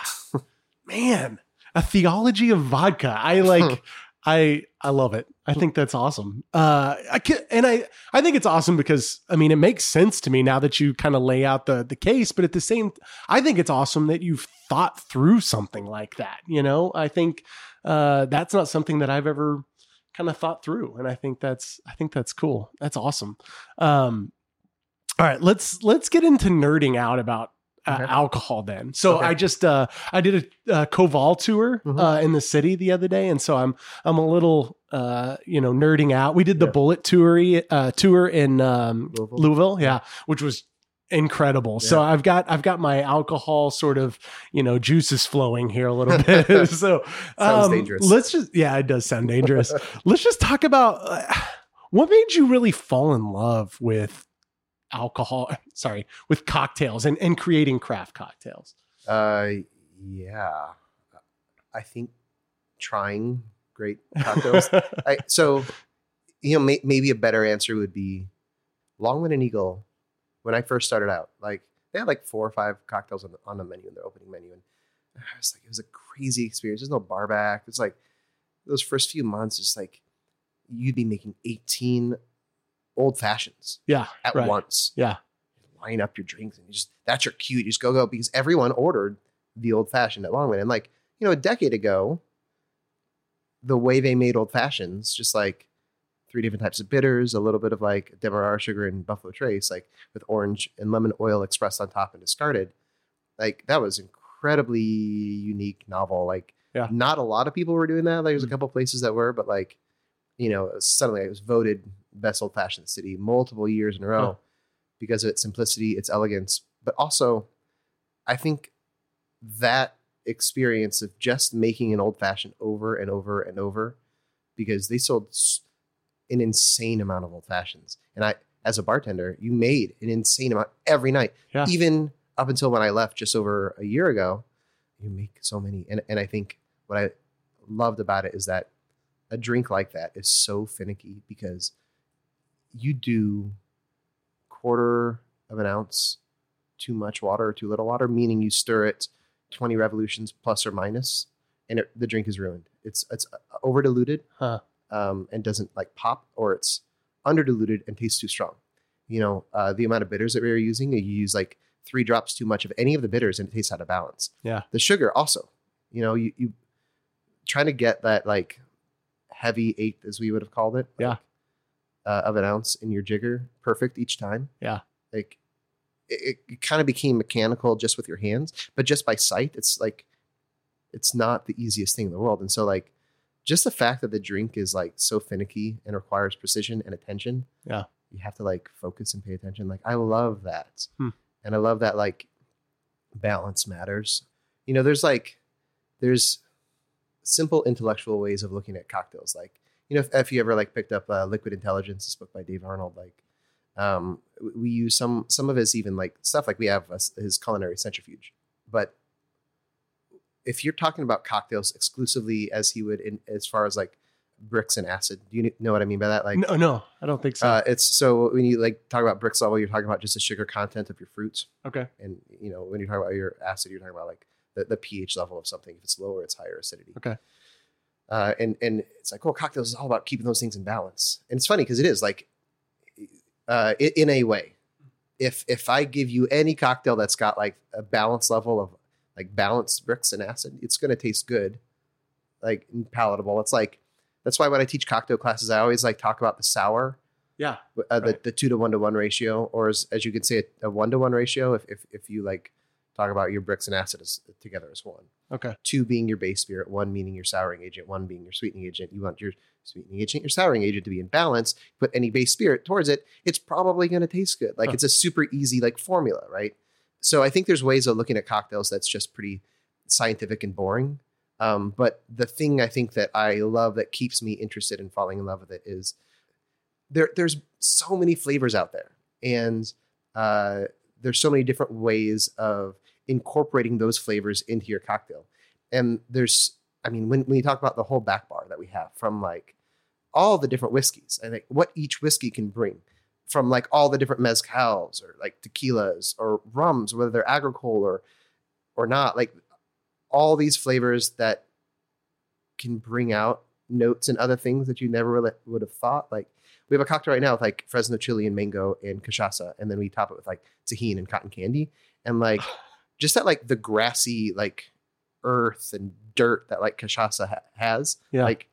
Man, a theology of vodka. I like, I, I love it. I think that's awesome. Uh, I can, and I, I think it's awesome because, I mean, it makes sense to me now that you kind of lay out the, the case, but at the same, I think it's awesome that you've thought through something like that. You know, I think, uh, that's not something that I've ever kind of thought through. And I think that's, I think that's cool. That's awesome. Um, all right, let's, let's get into nerding out about Uh, Okay. alcohol then. So Okay. I just uh I did a, uh Koval tour Mhm. uh in the city the other day, and so I'm I'm a little uh you know nerding out. We did the Yeah. Bullet tour uh tour in um Louisville. Louisville, yeah, which was incredible. So Yeah. I've got I've got my alcohol sort of, you know, juices flowing here a little bit. So Sounds um, dangerous. Let's just yeah, it does sound dangerous. Let's just talk about uh, what made you really fall in love with alcohol, sorry, with cocktails and, and creating craft cocktails. Uh, yeah, I think trying great cocktails. I, so, you know, may, maybe a better answer would be Longwood and Eagle. When I first started out, like they had like four or five cocktails on the, on the menu in their opening menu, and I was like, it was a crazy experience. There's no bar back. It's like those first few months, just like you'd be making eighteen old fashions Yeah. at right. once. Yeah. Line up your drinks and you just, that's your cue. You just go, go, because everyone ordered the old fashioned at Longwood. And like, you know, a decade ago, the way they made old fashions, just like three different types of bitters, a little bit of like Demerara sugar and Buffalo Trace, like with orange and lemon oil expressed on top and discarded. Like that was incredibly unique, novel. Like Yeah. not a lot of people were doing that. Like, there's a Mm. couple places that were, but like, you know, suddenly it was voted best old fashioned city multiple years in a row Huh. because of its simplicity, its elegance, but also I think that experience of just making an old fashioned over and over and over, because they sold s- an insane amount of old fashions. And I, as a bartender, you made an insane amount every night, Yeah. even up until when I left just over a year ago. You make so many. And, and I think what I loved about it is that a drink like that is so finicky because you do quarter of an ounce too much water or too little water, meaning you stir it twenty revolutions plus or minus, and it, the drink is ruined. It's it's over diluted Huh. um, and doesn't like pop, or it's under diluted and tastes too strong. You know, uh, the amount of bitters that we were using, you use like three drops too much of any of the bitters and it tastes out of balance. Yeah. The sugar also, you know, you, you trying to get that like heavy eighth, as we would have called it. Yeah. Like, uh, of an ounce in your jigger, perfect each time. Yeah. Like it, it kind of became mechanical just with your hands, but just by sight, it's like, it's not the easiest thing in the world. And so like, just the fact that the drink is like so finicky and requires precision and attention. Yeah. You have to like focus and pay attention. Like, I love that. Hmm. And I love that like balance matters. You know, there's like, there's simple intellectual ways of looking at cocktails. Like, you know, if, if you ever like picked up uh, Liquid Intelligence, this book by Dave Arnold, like um, we use some some of his even like stuff like we have uh, his culinary centrifuge, but if you're talking about cocktails exclusively as he would in as far as like Brix and acid, do you know what I mean by that? Like no, no, I don't think so. Uh, it's so when you like talk about Brix level, you're talking about just the sugar content of your fruits. Okay. And you know when you're talking about your acid, you're talking about like the, the pH level of something. If it's lower, it's higher acidity. Okay. Uh, and and it's like, well, cocktails is all about keeping those things in balance. And it's funny because it is like, uh, in, in a way, if if I give you any cocktail that's got like a balance level of like balanced Brix and acid, it's going to taste good, like and palatable. It's like that's why when I teach cocktail classes, I always like talk about the sour, yeah, uh, the right. the two to one to one ratio, or as, as you could say, a, a one to one ratio. If if if you like talk about your Brix and acid as together as one. Okay. Two being your base spirit, one meaning your souring agent, one being your sweetening agent. You want your sweetening agent, your souring agent to be in balance. Put any base spirit towards it, it's probably going to taste good. Like huh. It's a super easy like formula, right? So I think there's ways of looking at cocktails that's just pretty scientific and boring. Um, but the thing I think that I love that keeps me interested in falling in love with it is there. There's so many flavors out there, and uh, there's so many different ways of incorporating those flavors into your cocktail. And there's, I mean, when, when you talk about the whole back bar that we have from like all the different whiskeys and like what each whiskey can bring from like all the different mezcals or like tequilas or rums, whether they're agricole or, or not, like all these flavors that can bring out notes and other things that you never really would have thought. Like we have a cocktail right now with like Fresno chili and mango and cachaça. And then we top it with like tahini and cotton candy. And like, just that like the grassy like earth and dirt that like cachaça ha- has yeah. like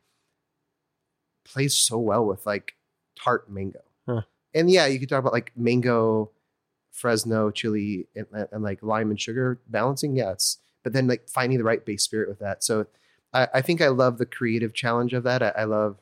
plays so well with like tart mango. Huh. And yeah, you could talk about like mango, Fresno chili and, and like lime and sugar balancing. Yeah. It's, but then like finding the right base spirit with that. So I, I think I love the creative challenge of that. I, I love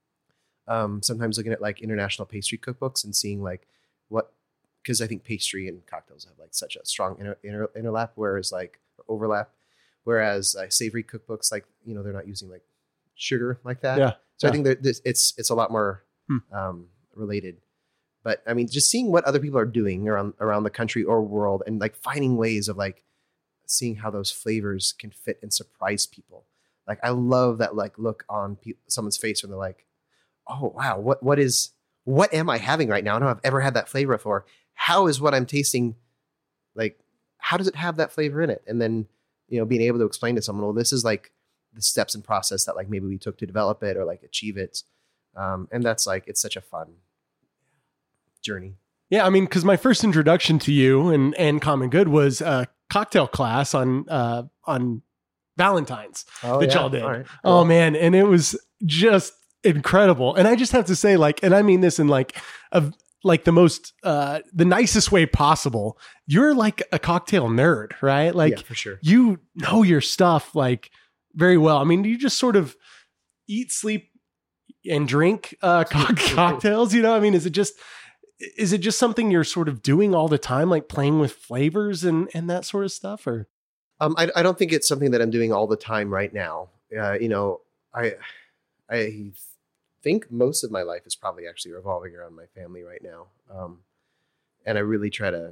um, sometimes looking at like international pastry cookbooks and seeing like what, because I think pastry and cocktails have like such a strong inter, inter, interlap, whereas like overlap, whereas uh, savory cookbooks, like, you know, they're not using like sugar like that. Yeah. So yeah. I think that this, it's, it's a lot more hmm. um, related, but I mean, just seeing what other people are doing around, around the country or world and like finding ways of like seeing how those flavors can fit and surprise people. Like, I love that like look on pe- someone's face when they're like, oh, wow, what, what is, what am I having right now? I don't know if I've ever had that flavor before. How is what I'm tasting, like, how does it have that flavor in it? And then, you know, being able to explain to someone, well, this is like the steps and process that like maybe we took to develop it or like achieve it. Um, and that's like, it's such a fun journey. Yeah. I mean, because my first introduction to you and, and Common Good was a cocktail class on, uh, on Valentine's oh, that yeah. y'all did. All right. Cool. Oh, man. And it was just incredible. And I just have to say, like, and I mean this in like a, like the most, uh, the nicest way possible. You're like a cocktail nerd, right? Like yeah, for sure. You know your stuff like very well. I mean, you just sort of eat, sleep and drink, uh, co- cocktails, you know, I mean, is it just, is it just something you're sort of doing all the time, like playing with flavors and, and that sort of stuff? Or, um, I, I don't think it's something that I'm doing all the time right now. Uh, you know, I, I think most of my life is probably actually revolving around my family right now. Um, and I really try to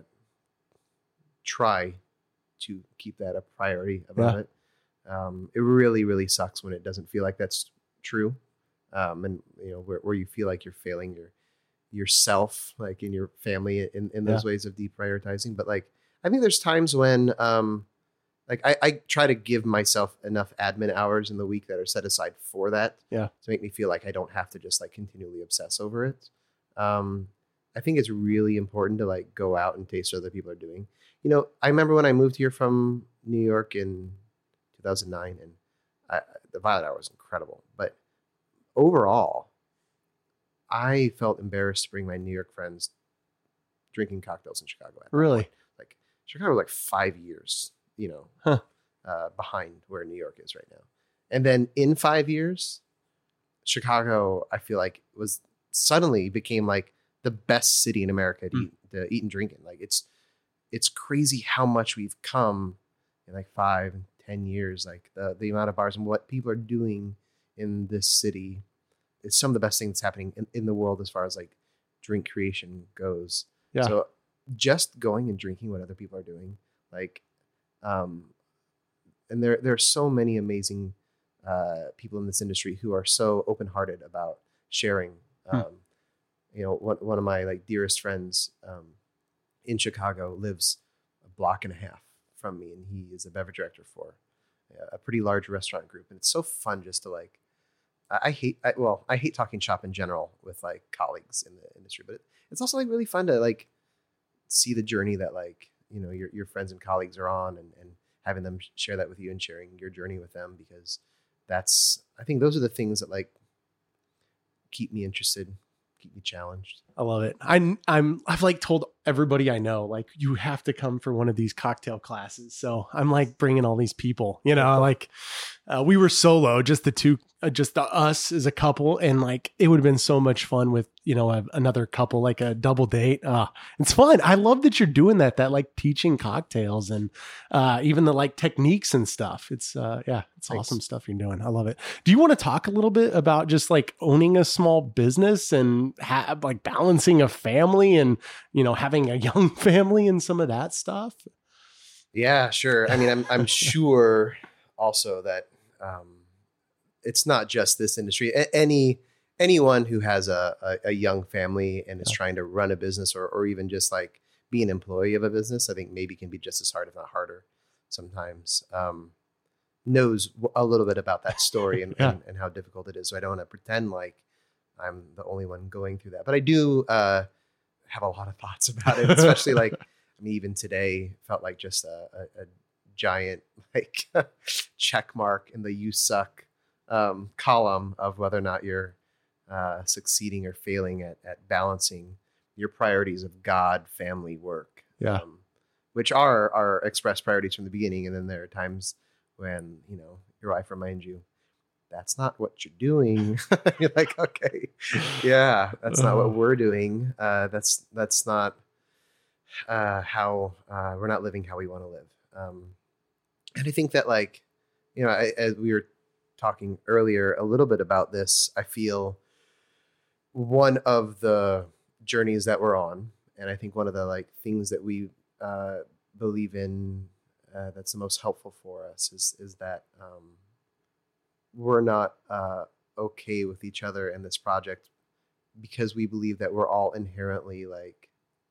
try to keep that a priority about yeah. it. Um, it really, really sucks when it doesn't feel like that's true. Um, and you know, where, where you feel like you're failing your, yourself, like in your family in, in those yeah. ways of deprioritizing. But like, I think there's times when, um, like I, I try to give myself enough admin hours in the week that are set aside for that. Yeah. To make me feel like I don't have to just like continually obsess over it. Um, I think it's really important to like go out and taste what other people are doing. You know, I remember when I moved here from New York in two thousand nine and I, the Violet Hour was incredible, but overall I felt embarrassed to bring my New York friends drinking cocktails in Chicago. Really? Like Chicago was like five years. you know, huh. uh, behind where New York is right now. And then in five years, Chicago, I feel like was suddenly became like the best city in America to, mm. eat, to eat and drink in. Like it's, it's crazy how much we've come in like five and ten years, like the, the amount of bars and what people are doing in this city is some of the best things happening in, in the world as far as like drink creation goes. Yeah. So just going and drinking what other people are doing, like, um, and there there are so many amazing uh, people in this industry who are so open-hearted about sharing. Um, hmm. You know, one one of my like dearest friends um, in Chicago lives a block and a half from me, and he is a beverage director for a pretty large restaurant group. And it's so fun just to like, I, I hate, I, well, I hate talking shop in general with like colleagues in the industry, but it, it's also like really fun to like see the journey that like, you know, your, your friends and colleagues are on, and, and having them share that with you and sharing your journey with them, because that's, I think those are the things that like keep me interested, keep me challenged. I love it. I'm, I'm, I've like told everybody I know, like, you have to come for one of these cocktail classes. So I'm like bringing all these people, you know, like uh, we were solo, just the two, uh, just the, us as a couple. And like, it would have been so much fun with, you know, a, another couple, like a double date. Uh, it's fun. I love that you're doing that, that like teaching cocktails and uh, even the like techniques and stuff. It's uh, yeah, it's Thanks. Awesome stuff you're doing. I love it. Do you want to talk a little bit about just like owning a small business and have like balancing a family and, you know, having a young family and some of that stuff? Yeah, sure. I mean, I'm, I'm sure also that um, it's not just this industry. A- any, anyone who has a, a, a young family and is yeah. trying to run a business, or, or even just like be an employee of a business, I think maybe can be just as hard, if not harder sometimes, um, knows a little bit about that story and, yeah. and, and how difficult it is. So I don't want to pretend like I'm the only one going through that, but I do uh, have a lot of thoughts about it, especially like, I mean, even today felt like just a, a, a giant like check mark in the "you suck" um, column of whether or not you're uh, succeeding or failing at, at balancing your priorities of God, family, work, yeah, um, which are our express priorities from the beginning. And then there are times when, you know, your wife reminds you, that's not what you're doing. You're like, okay, yeah, that's not what we're doing. Uh, that's, that's not uh, how uh, we're not living how we want to live. Um, and I think that like, you know, I, as we were talking earlier a little bit about this, I feel one of the journeys that we're on, and I think one of the like things that we uh, believe in uh, that's the most helpful for us is, is that um, we're not uh, okay with each other in this project because we believe that we're all inherently like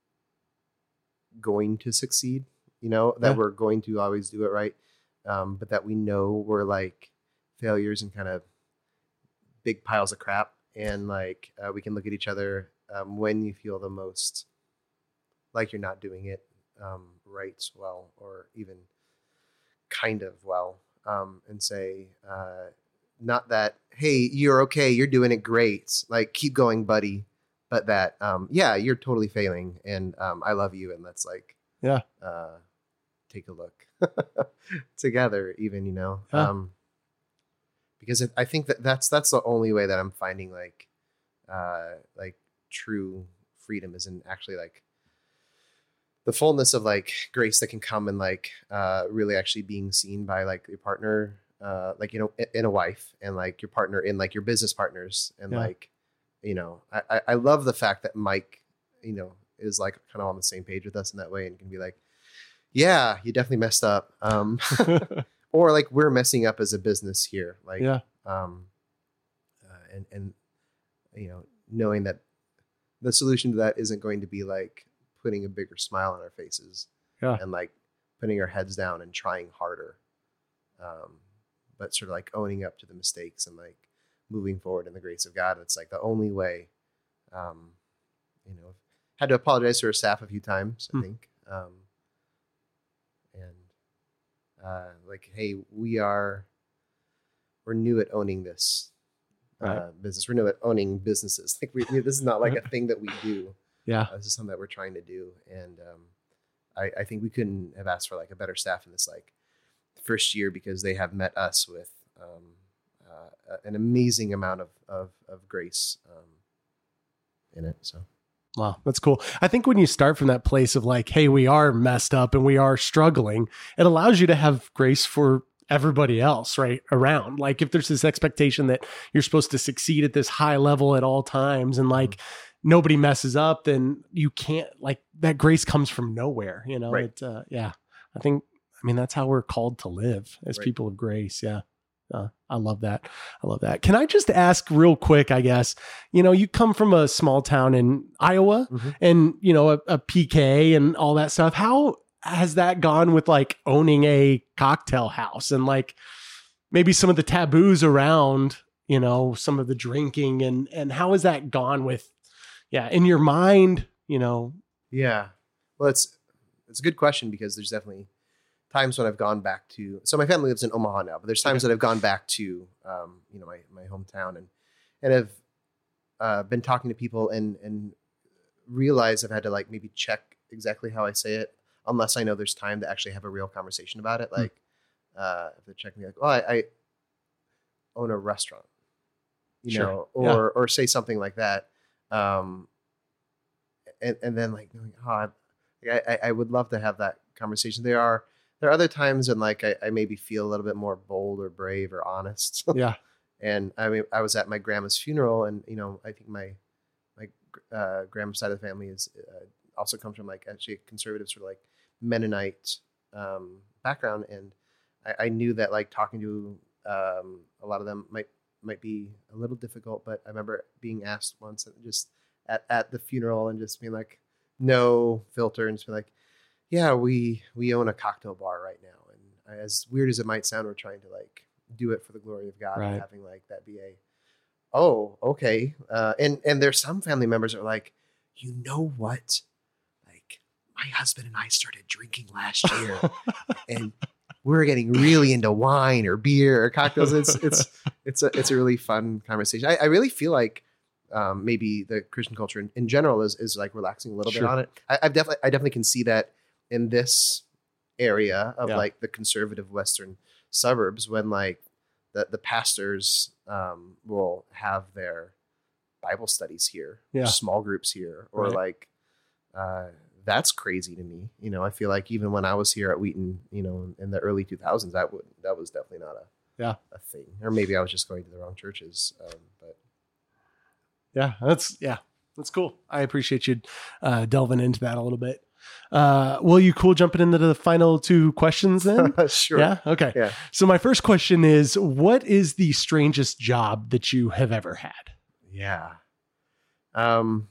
going to succeed, you know, that yeah. we're going to always do it right. Um, but that we know we're like failures and kind of big piles of crap. And like, uh, we can look at each other um, when you feel the most like you're not doing it um, right, well, or even kind of well, um, and say, uh, not that, hey, you're okay, you're doing it great, like keep going, buddy, but that, um, yeah, you're totally failing, and um, I love you, and let's like, yeah, uh, take a look together, even, you know, yeah. um, because it, I think that that's that's the only way that I'm finding like, uh, like true freedom is in actually like the fullness of like grace that can come in like uh, really actually being seen by like your partner. Uh, like, you know, in a wife, and like your partner in like your business partners. And yeah. like, you know, I, I love the fact that Mike, you know, is like kind of on the same page with us in that way, and can be like, yeah, you definitely messed up. Um, or like we're messing up as a business here. Like, yeah. um, uh, and, and, you know, knowing that the solution to that isn't going to be like putting a bigger smile on our faces yeah. and like putting our heads down and trying harder. Um, but sort of like owning up to the mistakes and like moving forward in the grace of God. It's like the only way, um, you know, had to apologize to our staff a few times, I hmm. think. Um, and uh, like, hey, we are, we're new at owning this uh, right. business. We're new at owning businesses. Like we, this is not like a thing that we do. Yeah. Uh, this is something that we're trying to do. And um, I, I think we couldn't have asked for like a better staff in this, like, first year, because they have met us with um, uh, an amazing amount of, of, of grace um, in it. So, wow, that's cool. I think when you start from that place of like, hey, we are messed up and we are struggling, it allows you to have grace for everybody else right around. Like if there's this expectation that you're supposed to succeed at this high level at all times and like mm-hmm. nobody messes up, then you can't, like that grace comes from nowhere, you know? Right. It, uh, yeah, I think, I mean, that's how we're called to live as right. people of grace. Yeah. Uh, I love that. I love that. Can I just ask real quick, I guess, you know, you come from a small town in Iowa mm-hmm. and, you know, a, a P K and all that stuff. How has that gone with like owning a cocktail house and like maybe some of the taboos around, you know, some of the drinking and, and how has that gone with, yeah, in your mind, you know? Yeah. Well, it's, it's a good question because there's definitely times when I've gone back to, so my family lives in Omaha now, but there's times okay. that I've gone back to, um, you know, my, my hometown and, and have uh, been talking to people and, and realized I've had to like maybe check exactly how I say it, unless I know there's time to actually have a real conversation about it. Like, mm. uh, if they check me like, oh, I, I own a restaurant, you sure. know, or, yeah. or say something like that. Um, and, and then like, oh, I, I, I would love to have that conversation. There are, there are other times when like, I, I maybe feel a little bit more bold or brave or honest. Yeah. And I mean, I was at my grandma's funeral and, you know, I think my, my, uh, grandma's side of the family is, uh, also comes from like actually a conservative sort of like Mennonite um, background. And I, I knew that like talking to um, a lot of them might, might be a little difficult, but I remember being asked once and just at, at the funeral and just being like, no filter and just be like, yeah, we, we own a cocktail bar right now. And as weird as it might sound, we're trying to like do it for the glory of God right. and having like that be a, oh, okay. Uh, and, and there's some family members that are like, you know what? My husband and I started drinking last year and we're getting really into wine or beer or cocktails. It's, it's, it's a, it's a really fun conversation. I, I really feel like um, maybe the Christian culture in, in general is, is like relaxing a little sure. bit on it. I, I've definitely, I definitely can see that in this area of yeah. like the conservative Western suburbs when like the, the pastors um, will have their Bible studies here, yeah. or small groups here, or right. like, uh, that's crazy to me. You know, I feel like even when I was here at Wheaton, you know, in the early two thousands, that would, that was definitely not a, yeah, a thing. Or maybe I was just going to the wrong churches. Um, but yeah, that's, yeah, that's cool. I appreciate you uh, delving into that a little bit. Uh, well, you cool jumping into the final two questions then? Sure. Yeah. Okay. Yeah. So my first question is, what is the strangest job that you have ever had? Yeah. Um,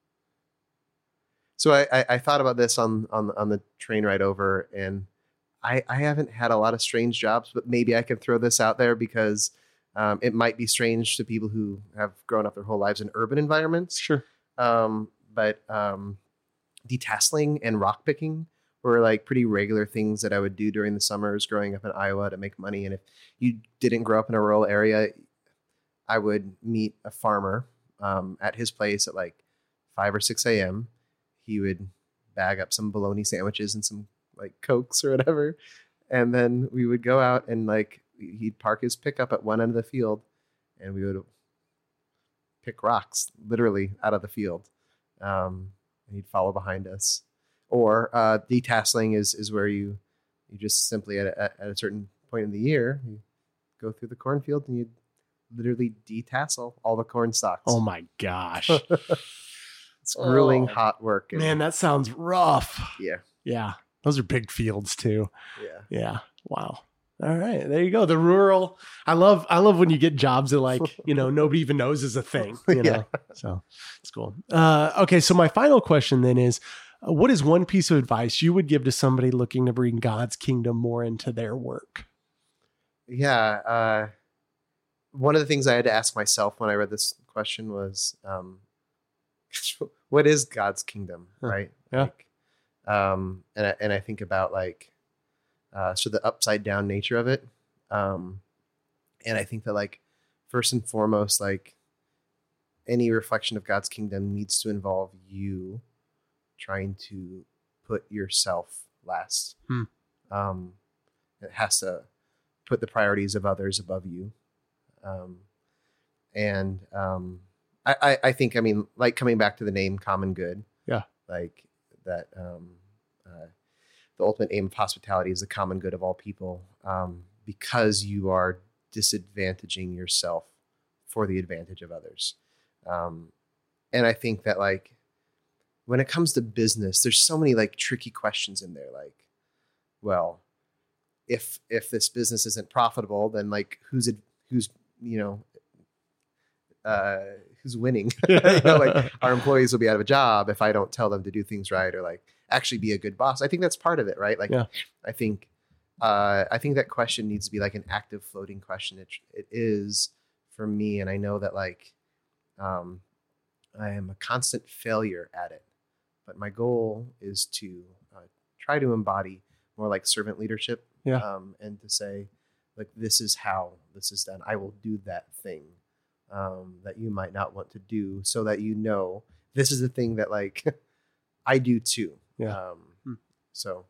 So I, I, I thought about this on, on, on the train ride over, and I, I haven't had a lot of strange jobs, but maybe I can throw this out there because um, it might be strange to people who have grown up their whole lives in urban environments. Sure. Um, but um, detasseling and rock picking were like pretty regular things that I would do during the summers growing up in Iowa to make money. And if you didn't grow up in a rural area, I would meet a farmer um, at his place at like five or six a.m. He would bag up some bologna sandwiches and some like Cokes or whatever. And then we would go out and like, he'd park his pickup at one end of the field and we would pick rocks literally out of the field. Um, and he'd follow behind us. Or uh, detasseling is, is where you, you just simply at a, at a certain point in the year, you go through the cornfield and you literally detassel all the corn stalks. Oh my gosh. It's grueling, oh, hot work. And, man, that sounds rough. Yeah. Yeah. Those are big fields too. Yeah. Yeah. Wow. All right. There you go. The rural. I love, I love when you get jobs that like, you know, nobody even knows is a thing, you know? Yeah. So it's cool. Uh, okay. So my final question then is, uh, what is one piece of advice you would give to somebody looking to bring God's kingdom more into their work? Yeah. Uh, one of the things I had to ask myself when I read this question was, um, what is God's kingdom, right? Yeah. Like, um, and I, and I think about like, uh, so the upside down nature of it. Um, and I think that like, first and foremost, like any reflection of God's kingdom needs to involve you trying to put yourself last. Hmm. Um, it has to put the priorities of others above you. Um, and, um, I, I, I think, I mean, like coming back to the name Common Good. Yeah. Like that, um, uh, the ultimate aim of hospitality is the common good of all people. Um, because you are disadvantaging yourself for the advantage of others. Um, and I think that like, when it comes to business, there's so many like tricky questions in there. Like, well, if, if this business isn't profitable, then like who's it, who's, you know, uh, who's winning? You know, like our employees will be out of a job if I don't tell them to do things right, or like actually be a good boss. I think that's part of it, right? Like, yeah. I think, uh, I think that question needs to be like an active floating question. It, it is for me. And I know that like, um, I am a constant failure at it, but my goal is to uh, try to embody more like servant leadership. Yeah. Um, and to say like, this is how this is done. I will do that thing um, that you might not want to do, so that, you know, this is the thing that like I do too. Yeah. Um, hmm. So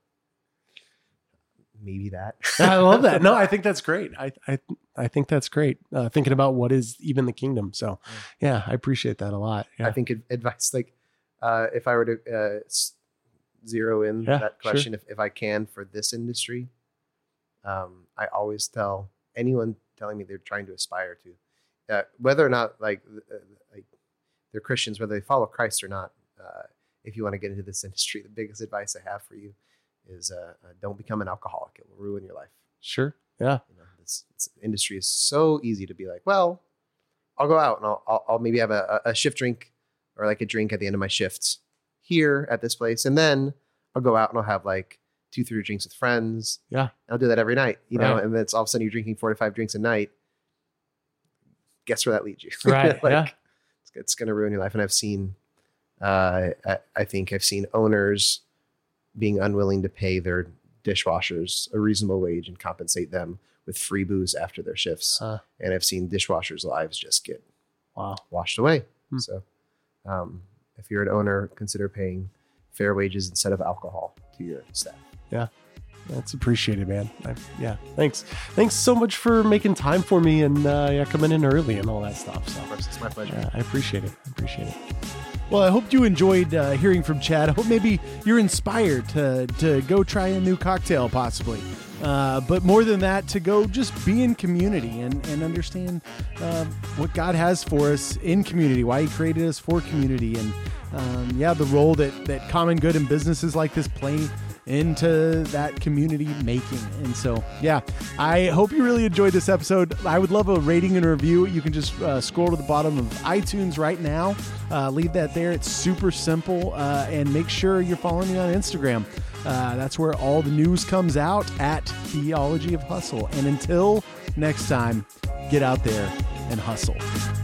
maybe that. I love that. No, I think that's great. I, I, I think that's great. Uh, thinking about what is even the kingdom. So yeah, I appreciate that a lot. Yeah. I think advice, like uh, if I were to uh, zero in yeah, that question, sure. if, if I can for this industry, um, I always tell anyone telling me they're trying to aspire to, uh, whether or not like, uh, like they're Christians, whether they follow Christ or not. Uh, if you want to get into this industry, the biggest advice I have for you is uh, uh, don't become an alcoholic. It will ruin your life. Sure. Yeah. You know, this, this industry is so easy to be like, well, I'll go out and I'll, I'll, I'll maybe have a, a shift drink or like a drink at the end of my shifts here at this place. And then I'll go out and I'll have like two, three drinks with friends. Yeah. I'll do that every night, you right. know, and then it's all of a sudden you're drinking four to five drinks a night. Guess where that leads you? Right. like, yeah. It's, it's going to ruin your life. And I've seen, uh, I, I think I've seen owners being unwilling to pay their dishwashers a reasonable wage and compensate them with free booze after their shifts. Huh. And I've seen dishwashers' lives just get wow. washed away. Hmm. So um, if you're an owner, consider paying fair wages instead of alcohol to your staff. Yeah. That's appreciated, man. I, yeah. Thanks. Thanks so much for making time for me and uh, yeah, coming in early and all that stuff. So of course, it's my pleasure. Yeah, I appreciate it. I appreciate it. Well, I hope you enjoyed uh, hearing from Chad. I hope maybe you're inspired to to go try a new cocktail, possibly. Uh, but more than that, to go just be in community and, and understand uh, what God has for us in community, why he created us for community. And um, yeah, the role that, that common good and businesses like this play into that community making. And so, yeah, I hope you really enjoyed this episode. I would love a rating and review. You can just uh, scroll to the bottom of iTunes right now. Uh, leave that there. It's super simple. Uh, and make sure you're following me on Instagram. Uh, that's where all the news comes out, at Theology of Hustle. And until next time, get out there and hustle.